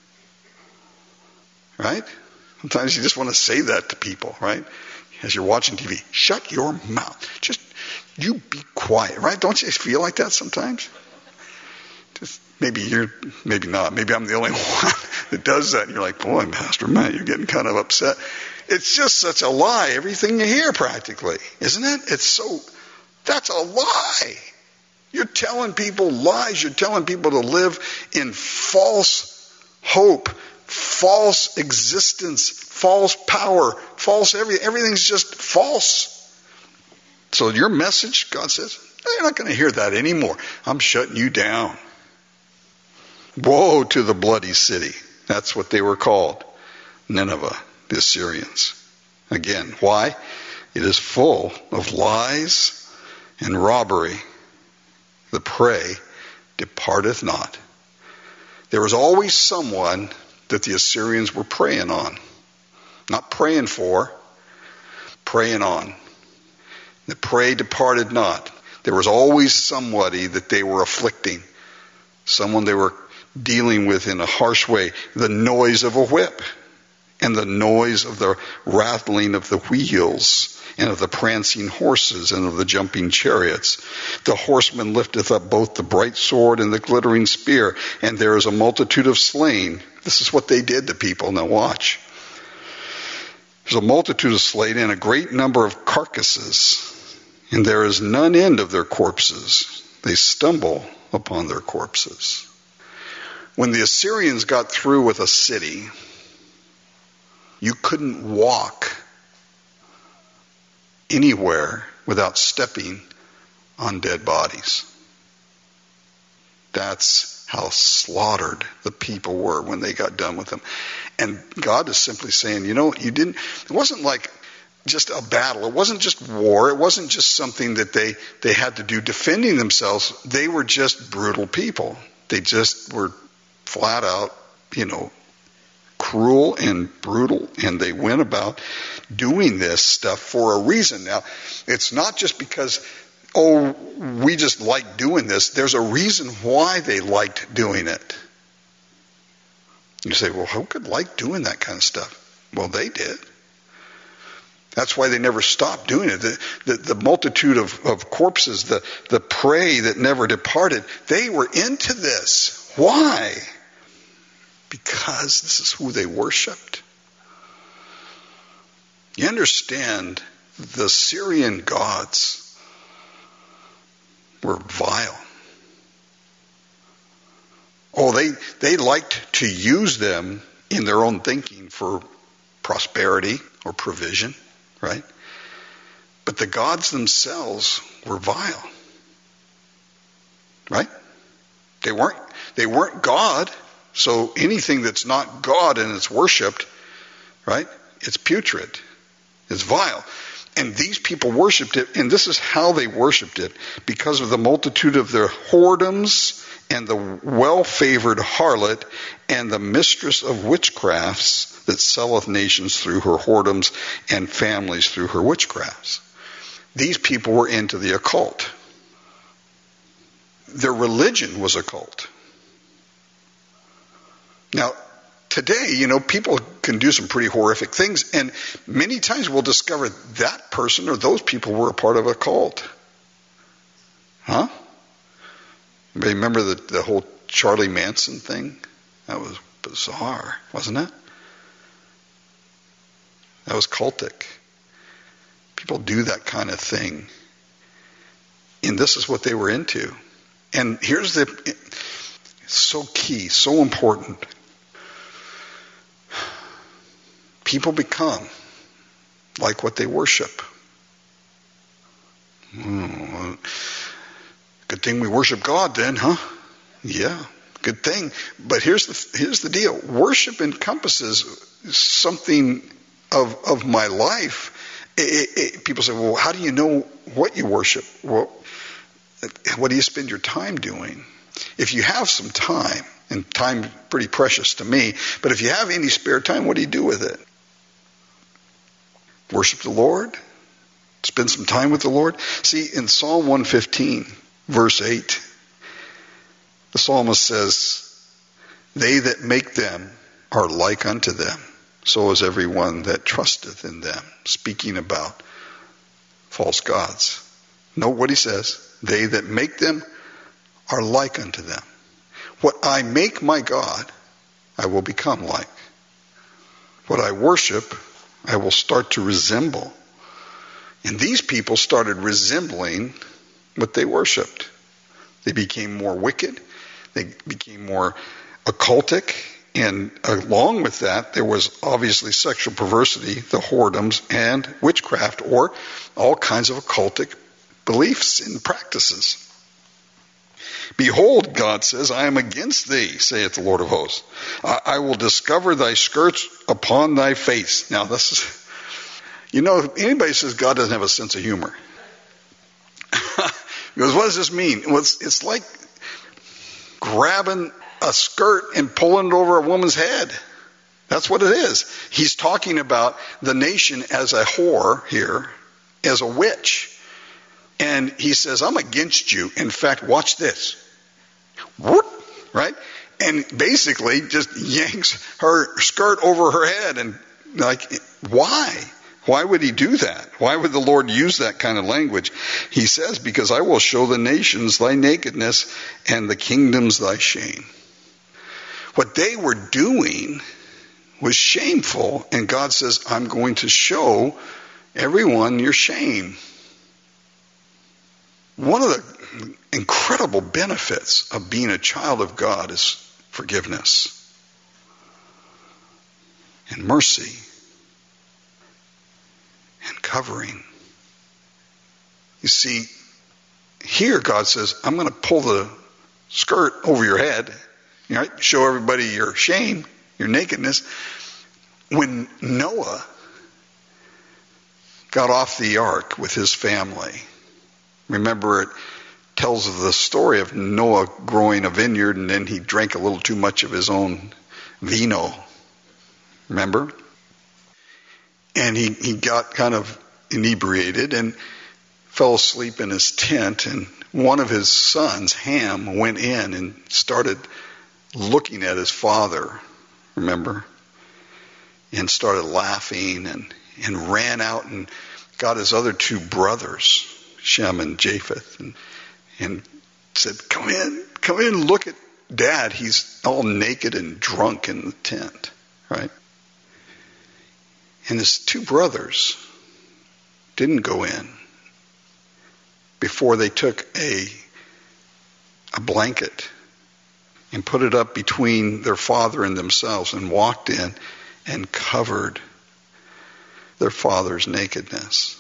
Right? Sometimes you just want to say that to people, right? As you're watching TV, shut your mouth. Just you be quiet, right? Don't you feel like that sometimes? Just maybe not. Maybe I'm the only one that does that. And you're like, boy, Pastor Matt, you're getting kind of upset. It's just such a lie, everything you hear practically, isn't it? That's a lie. You're telling people lies. You're telling people to live in false hope, false existence, false power, false everything. Everything's just false. So your message, God says, you're not going to hear that anymore. I'm shutting you down. Woe to the bloody city. That's what they were called. Nineveh, the Assyrians. Again, why? It is full of lies and robbery. The prey departeth not. There was always someone that the Assyrians were preying on. Not praying for, preying on. The prey departed not. There was always somebody that they were afflicting. Someone they were dealing with in a harsh way. The noise of a whip and the noise of the rattling of the wheels and of the prancing horses and of the jumping chariots. The horseman lifteth up both the bright sword and the glittering spear, and there is a multitude of slain. This is what they did to people. Now watch. There's a multitude of slain and a great number of carcasses, and there is none end of their corpses. They stumble upon their corpses. When the Assyrians got through with a city, you couldn't walk anywhere without stepping on dead bodies. That's how slaughtered the people were when they got done with them. And God is simply saying, it wasn't like just a battle. It wasn't just war. It wasn't just something that they had to do defending themselves. They were just brutal people. They just were flat out, cruel and brutal, and they went about doing this stuff for a reason. Now, it's not just because, we just like doing this. There's a reason why they liked doing it. You say, well, who could like doing that kind of stuff? Well, they did. That's why they never stopped doing it. The multitude of corpses, the prey that never departed, they were into this. Why? Because this is who they worshipped. You understand, the Syrian gods were vile. They liked to use them in their own thinking for prosperity or provision, right? But the gods themselves were vile, right? They weren't God. So anything that's not God and it's worshipped, right? It's putrid. It's vile. And these people worshipped it, and this is how they worshipped it, because of the multitude of their whoredoms and the well-favored harlot and the mistress of witchcrafts that selleth nations through her whoredoms and families through her witchcrafts. These people were into the occult. Their religion was occult. Now, today, people can do some pretty horrific things, and many times we'll discover that person or those people were a part of a cult. Huh? Anybody remember the whole Charlie Manson thing? That was bizarre, wasn't it? That was cultic. People do that kind of thing. And this is what they were into. And here's so key, so important. People become like what they worship. Good thing we worship God then, huh? Yeah, good thing. But here's the deal. Worship encompasses something of my life. People say, well, how do you know what you worship? Well, what do you spend your time doing? If you have some time, and time is pretty precious to me, but if you have any spare time, what do you do with it? Worship the Lord? Spend some time with the Lord? See, in Psalm 115, verse 8, the psalmist says, they that make them are like unto them, so is every one that trusteth in them. Speaking about false gods. Note what he says. They that make them are like unto them. What I make my God, I will become like. What I worship, I will start to resemble. And these people started resembling what they worshipped. They became more wicked. They became more occultic. And along with that, there was obviously sexual perversity, the whoredoms, and witchcraft, or all kinds of occultic beliefs and practices. Behold, God says, I am against thee, saith the Lord of hosts. I will discover thy skirts upon thy face. Now, this is, anybody says God doesn't have a sense of humor. Because what does this mean? It's like grabbing a skirt and pulling it over a woman's head. That's what it is. He's talking about the nation as a whore here, as a witch. And he says, I'm against you. In fact, watch this. Whoop, right? And basically just yanks her skirt over her head. And why? Why would he do that? Why would the Lord use that kind of language? He says, because I will show the nations thy nakedness and the kingdoms thy shame. What they were doing was shameful. And God says, I'm going to show everyone your shame. One of the incredible benefits of being a child of God is forgiveness and mercy and covering. You see, here God says, I'm going to pull the skirt over your head, right? Show everybody your shame, your nakedness. When Noah got off the ark with his family, remember, it tells of the story of Noah growing a vineyard, and then he drank a little too much of his own vino. Remember? And he got kind of inebriated and fell asleep in his tent, and one of his sons, Ham, went in and started looking at his father, remember? And started laughing and ran out and got his other two brothers, Shem and Japheth, and said, come in, look at Dad. He's all naked and drunk in the tent, right? And his two brothers didn't go in before they took a blanket and put it up between their father and themselves and walked in and covered their father's nakedness.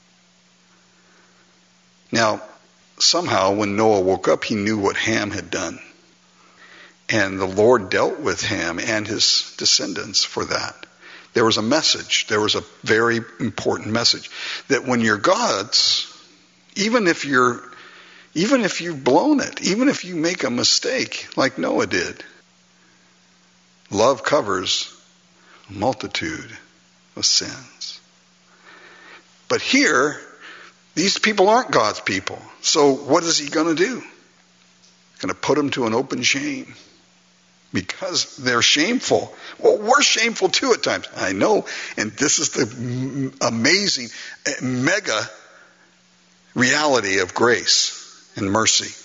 Now, somehow when Noah woke up, he knew what Ham had done. And the Lord dealt with Ham and his descendants for that. There was a message. There was a very important message that when you're God's, even if you've blown it, even if you make a mistake like Noah did, love covers a multitude of sins. But here, these people aren't God's people. So what is he going to do? Going to put them to an open shame. Because they're shameful. Well, we're shameful too at times. I know. And this is the amazing, mega reality of grace and mercy.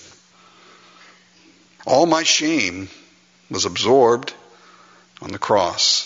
All my shame was absorbed on the cross.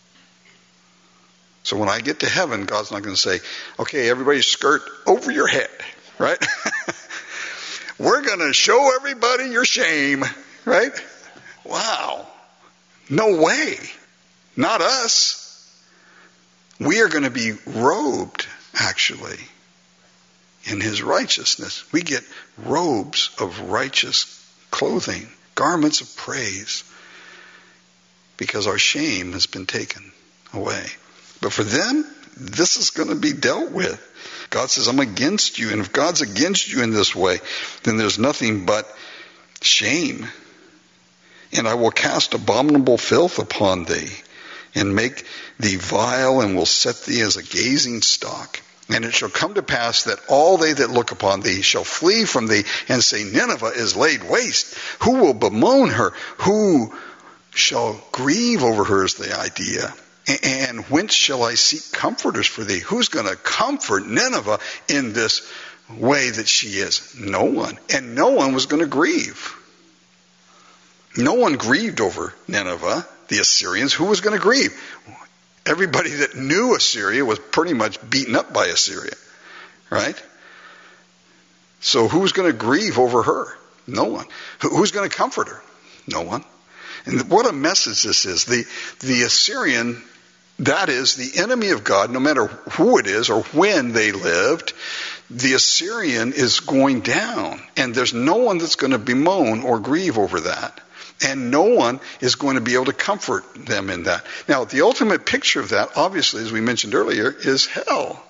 So when I get to heaven, God's not going to say, okay, everybody skirt over your head, right? We're going to show everybody your shame, right? Wow. No way. Not us. We are going to be robed, actually, in his righteousness. We get robes of righteous clothing, garments of praise, because our shame has been taken away. But for them, this is going to be dealt with. God says, I'm against you. And if God's against you in this way, then there's nothing but shame. And I will cast abominable filth upon thee, and make thee vile, and will set thee as a gazing stock. And it shall come to pass that all they that look upon thee shall flee from thee, and say, Nineveh is laid waste. Who will bemoan her? Who shall grieve over her is the idea. And whence shall I seek comforters for thee? Who's going to comfort Nineveh in this way that she is? No one. And no one was going to grieve. No one grieved over Nineveh, the Assyrians. Who was going to grieve? Everybody that knew Assyria was pretty much beaten up by Assyria, right? So who's going to grieve over her? No one. Who's going to comfort her? No one. And what a message this is. The Assyrian, that is the enemy of God, no matter who it is or when they lived, the Assyrian is going down. And there's no one that's going to bemoan or grieve over that. And no one is going to be able to comfort them in that. Now, the ultimate picture of that, obviously, as we mentioned earlier, is hell.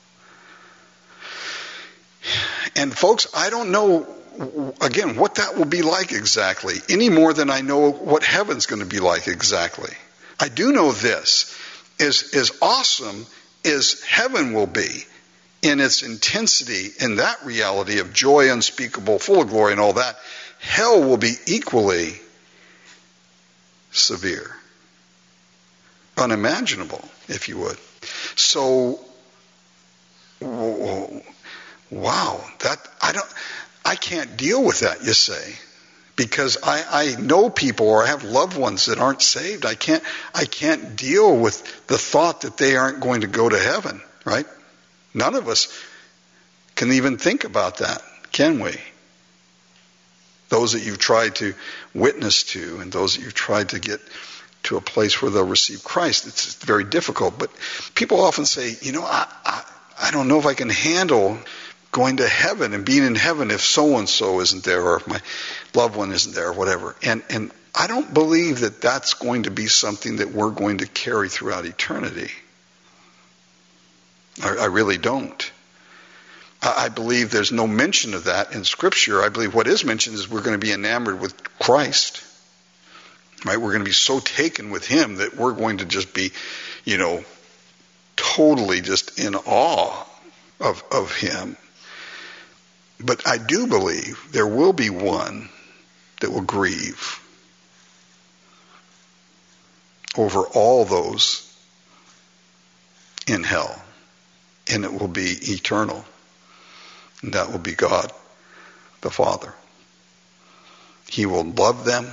And folks, I don't know, again, what that will be like exactly, any more than I know what heaven's going to be like exactly. I do know this, as awesome as heaven will be in its intensity, in that reality of joy unspeakable, full of glory and all that, hell will be equally severe, unimaginable, if you would. So, wow, I can't deal with that, you say, because I know people or I have loved ones that aren't saved. I can't deal with the thought that they aren't going to go to heaven, right? None of us can even think about that, can we? Those that you've tried to witness to and those that you've tried to get to a place where they'll receive Christ, it's very difficult. But people often say, I don't know if I can handle going to heaven and being in heaven if so-and-so isn't there or if my loved one isn't there or whatever. And I don't believe that that's going to be something that we're going to carry throughout eternity. I really don't. I believe there's no mention of that in Scripture. I believe what is mentioned is we're going to be enamored with Christ. Right? We're going to be so taken with Him that we're going to just be, totally just in awe of Him. But I do believe there will be one that will grieve over all those in hell. And it will be eternal. And that will be God, the Father. He will love them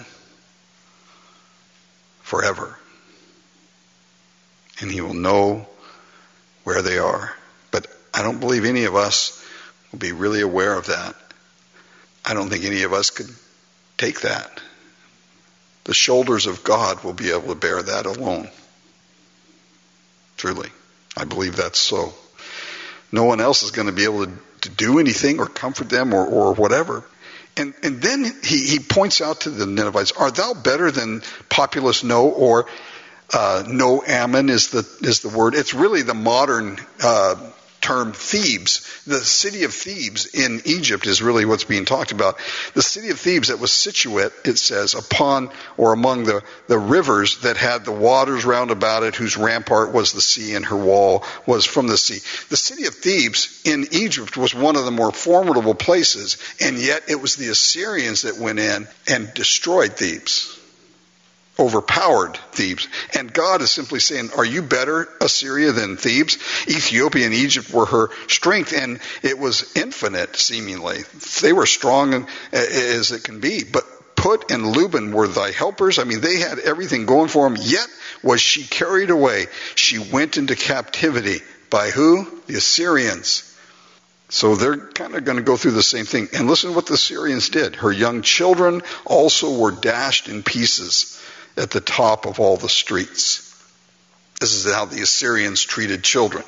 forever. And He will know where they are. But I don't believe any of us will be really aware of that. I don't think any of us could take that. The shoulders of God will be able to bear that alone. Truly. I believe that's so. No one else is going to be able to do anything or comfort them or whatever. And then he points out to the Ninevites, "Art thou better than populous No?" Or No Ammon is the word. It's really the modern term Thebes. The city of Thebes in Egypt is really what's being talked about. The city of Thebes that was situate, it says, upon or among the rivers that had the waters round about it, whose rampart was the sea and her wall was from the sea. The city of Thebes in Egypt was one of the more formidable places, and yet it was the Assyrians that went in and destroyed Thebes. Overpowered Thebes. And God is simply saying, are you better, Assyria, than Thebes? Ethiopia and Egypt were her strength, and it was infinite, seemingly. They were strong as it can be. But Put and Luban were thy helpers. I mean, they had everything going for them. Yet was she carried away. She went into captivity. By who? The Assyrians. So they're kind of going to go through the same thing. And listen to what the Assyrians did. Her young children also were dashed in pieces at the top of all the streets. This is how the Assyrians treated children.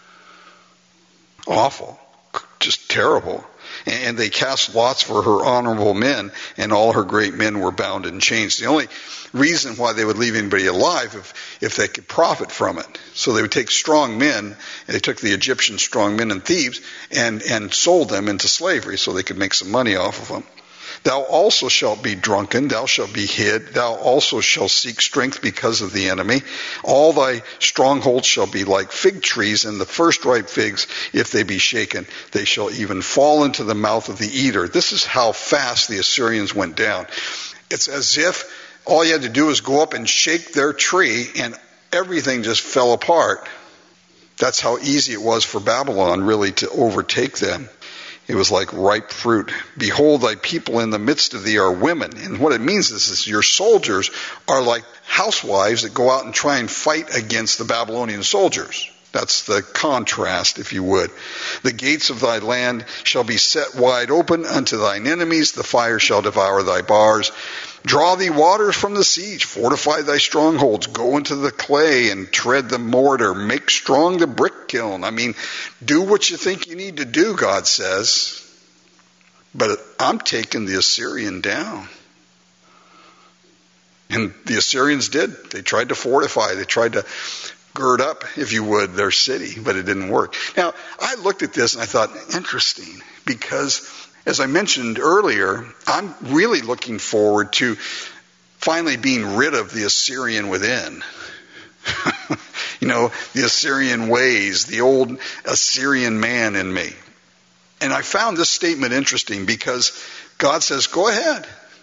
Awful. Just terrible. And they cast lots for her honorable men, and all her great men were bound in chains. The only reason why they would leave anybody alive if they could profit from it. So they would take strong men, and they took the Egyptian strong men and thieves and sold them into slavery so they could make some money off of them. Thou also shalt be drunken, thou shalt be hid, thou also shalt seek strength because of the enemy. All thy strongholds shall be like fig trees, and the first ripe figs, if they be shaken, they shall even fall into the mouth of the eater. This is how fast the Assyrians went down. It's as if all you had to do was go up and shake their tree, and everything just fell apart. That's how easy it was for Babylon really to overtake them. It was like ripe fruit. Behold, thy people in the midst of thee are women. And what it means is your soldiers are like housewives that go out and try and fight against the Babylonian soldiers. That's the contrast, if you would. The gates of thy land shall be set wide open unto thine enemies. The fire shall devour thy bars. Draw thee waters from the siege. Fortify thy strongholds. Go into the clay and tread the mortar. Make strong the brick kiln. I mean, do what you think you need to do, God says. But I'm taking the Assyrian down. And the Assyrians did. They tried to fortify. They tried to gird up, if you would, their city, but it didn't work. Now, I looked at this and I thought, interesting, because as I mentioned earlier, I'm really looking forward to finally being rid of the Assyrian within. The Assyrian ways, the old Assyrian man in me. And I found this statement interesting because God says, go ahead,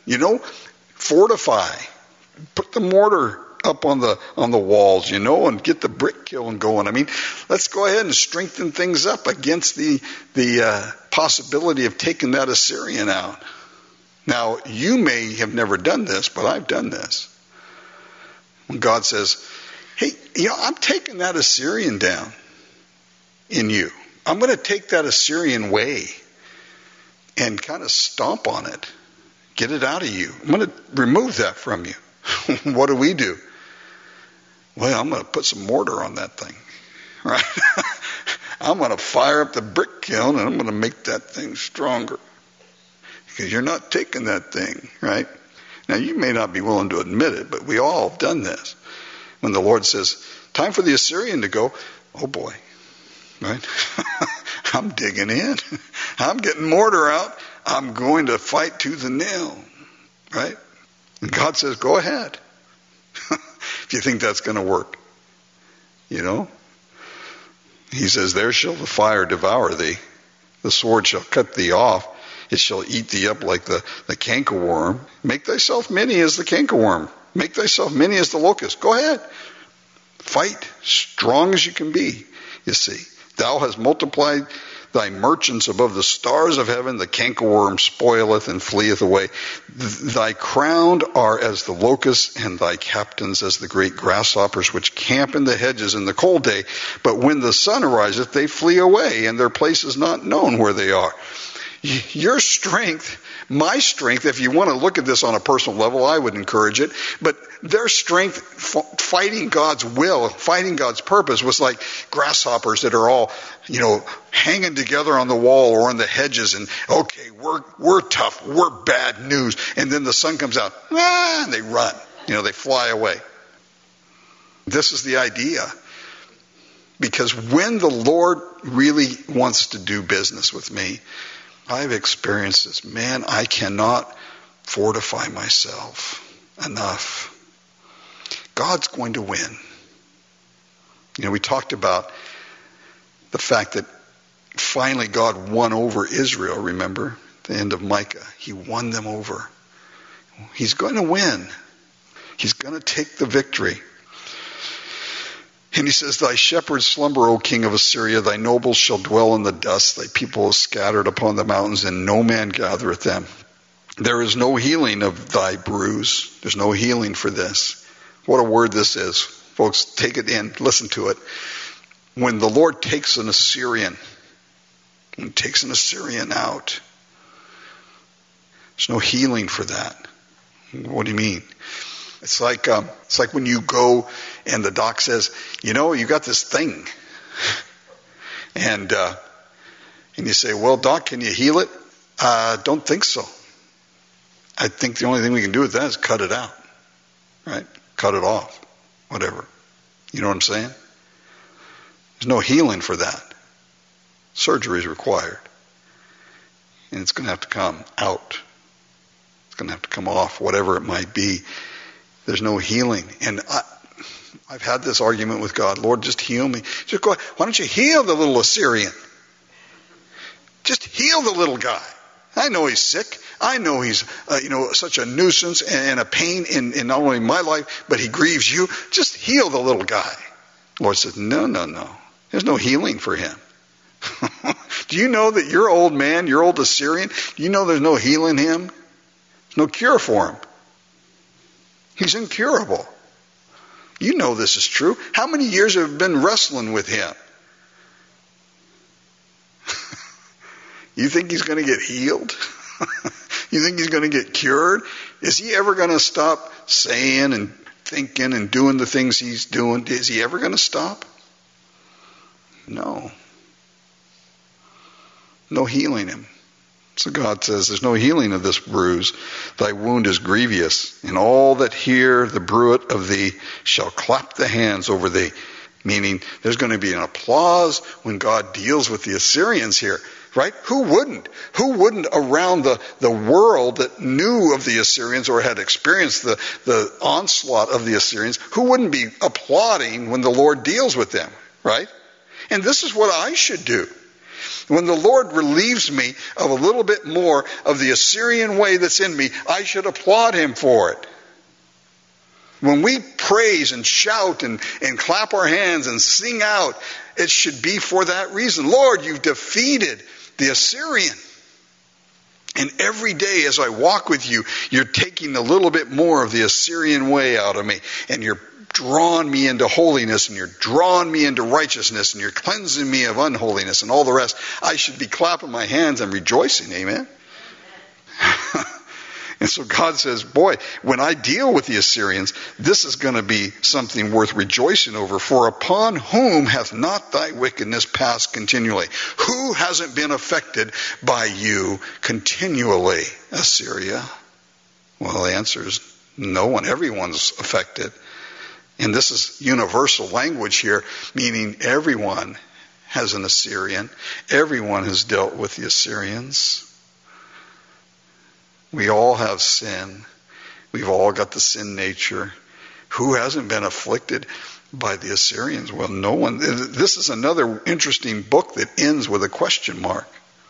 fortify, put the mortar up on the walls, and get the brick kiln going. I mean, let's go ahead and strengthen things up against the possibility of taking that Assyrian out. Now, you may have never done this, but I've done this. When God says, hey, I'm taking that Assyrian down in you. I'm going to take that Assyrian way and kind of stomp on it. Get it out of you. I'm going to remove that from you. What do? Well, I'm going to put some mortar on that thing, right? I'm going to fire up the brick kiln and I'm going to make that thing stronger. Because you're not taking that thing, right? Now, you may not be willing to admit it, but we all have done this. When the Lord says, time for the Assyrian to go, oh boy, right? I'm digging in. I'm getting mortar out. I'm going to fight tooth and nail, right? And God says, go ahead. If you think that's going to work, He says, there shall the fire devour thee. The sword shall cut thee off. It shall eat thee up like the cankerworm. Make thyself many as the cankerworm. Make thyself many as the locust. Go ahead. Fight strong as you can be, you see. Thou hast multiplied thy merchants above the stars of heaven. The cankerworm spoileth and fleeth away. Thy crowned are as the locusts, and thy captains as the great grasshoppers, which camp in the hedges in the cold day. But when the sun ariseth, they flee away, and their place is not known where they are. Your strength, my strength, if you want to look at this on a personal level, I would encourage it. But their strength fighting God's will, fighting God's purpose was like grasshoppers that are all, hanging together on the wall or on the hedges. And okay, we're tough, we're bad news. And then the sun comes out, and they run. They fly away. This is the idea. Because when the Lord really wants to do business with me, I've experienced this. Man, I cannot fortify myself enough. God's going to win. We talked about the fact that finally God won over Israel, remember? At the end of Micah. He won them over. He's going to win. He's going to take the victory. And he says, thy shepherds slumber, O king of Assyria. Thy nobles shall dwell in the dust. Thy people are scattered upon the mountains, and no man gathereth them. There is no healing of thy bruise. There's no healing for this. What a word this is. Folks, take it in. Listen to it. When the Lord takes an Assyrian out, there's no healing for that. What do you mean? It's like when you go and the doc says, you got this thing. And you say, well, doc, can you heal it? Don't think so. I think the only thing we can do with that is cut it out. Right? Cut it off. Whatever. You know what I'm saying? There's no healing for that. Surgery is required. And it's going to have to come out. It's going to have to come off, whatever it might be. There's no healing. And I've had this argument with God. Lord, just heal me. Just go, why don't you heal the little Assyrian? Just heal the little guy. I know he's sick. I know he's, such a nuisance and a pain in not only my life, but he grieves you. Just heal the little guy. The Lord says, no. There's no healing for him. Do Do you know that your old man, your old Assyrian, do you know there's no healing him? There's no cure for him. He's incurable. You know this is true. How many years have you been wrestling with him? You think he's going to get healed? You think he's going to get cured? Is he ever going to stop saying and thinking and doing the things he's doing? Is he ever going to stop? No. No healing him. So God says, there's no healing of this bruise. Thy wound is grievous, and all that hear the bruit of thee shall clap the hands over thee. Meaning, there's going to be an applause when God deals with the Assyrians here. Right? Who wouldn't? Who wouldn't around the world that knew of the Assyrians or had experienced the onslaught of the Assyrians, who wouldn't be applauding when the Lord deals with them? Right? And this is what I should do. When the Lord relieves me of a little bit more of the Assyrian way that's in me, I should applaud him for it. When we praise and shout and clap our hands and sing out, it should be for that reason. Lord, you've defeated the Assyrian. And every day as I walk with you, you're taking a little bit more of the Assyrian way out of me. And you're drawing me into holiness, and you're drawing me into righteousness, and you're cleansing me of unholiness and all the rest. I should be clapping my hands and rejoicing. Amen? And so God says, boy, when I deal with the Assyrians, this is going to be something worth rejoicing over. For upon whom hath not thy wickedness passed continually? Who hasn't been affected by you continually, Assyria? Well, the answer is no one. Everyone's affected. And this is universal language here, meaning everyone has an Assyrian. Everyone has dealt with the Assyrians. We all have sin. We've all got the sin nature. Who hasn't been afflicted by the Assyrians? Well, no one. This is another interesting book that ends with a question mark.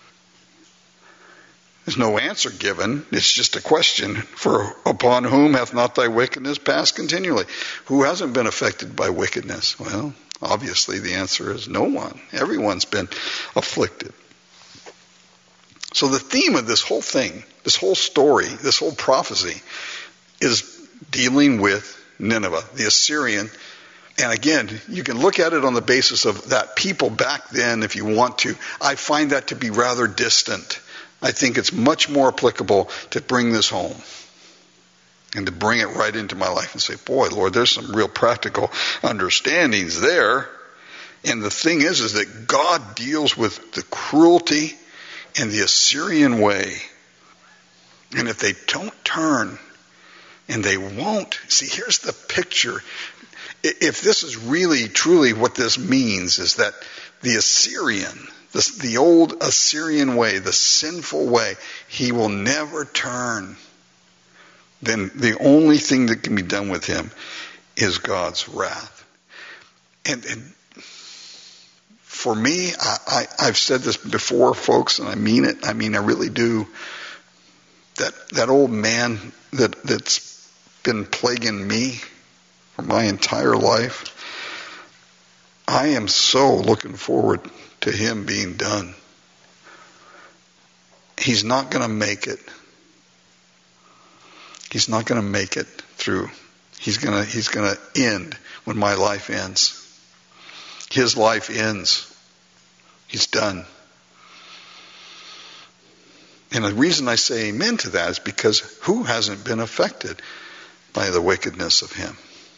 There's no answer given. It's just a question. For upon whom hath not thy wickedness passed continually? Who hasn't been affected by wickedness? Well, obviously the answer is no one. Everyone's been afflicted. So the theme of this whole thing, this whole story, this whole prophecy is dealing with Nineveh, the Assyrian. And again, you can look at it on the basis of that people back then if you want to. I find that to be rather distant. I think it's much more applicable to bring this home and to bring it right into my life and say, boy, Lord, there's some real practical understandings there. And the thing is that God deals with the cruelty and the Assyrian way. And if they don't turn, and they won't, see, here's the picture. If this is really, truly what this means, is that the Assyrian, the old Assyrian way, the sinful way, he will never turn. Then the only thing that can be done with him is God's wrath. And for me, I've said this before, folks, and I mean it. I really do. That old man that's been plaguing me for my entire life, I am so looking forward to him being done. He's not going to make it. He's not going to make it through. He's going to end when my life ends. His life ends. He's done. And the reason I say amen to that is because who hasn't been affected by the wickedness of him?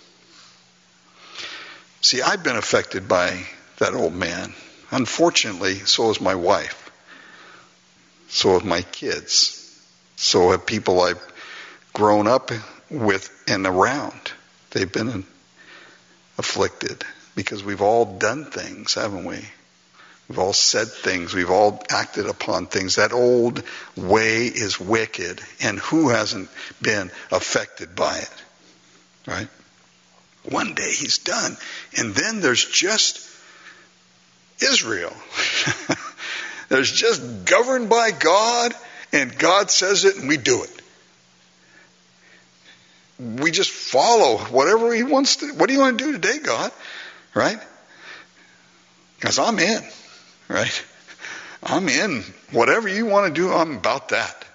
See, I've been affected by that old man. Unfortunately, so has my wife. So have my kids. So have people I've grown up with and around. They've been afflicted because we've all done things, haven't we? We've all said things. We've all acted upon things. That old way is wicked. And who hasn't been affected by it? Right? One day he's done. And then there's just Israel. There's just governed by God, and God says it and we do it. We just follow whatever he wants to. What do you want to do today, God? Right? Because I'm in. Right? I'm in. Whatever you want to do, I'm about that.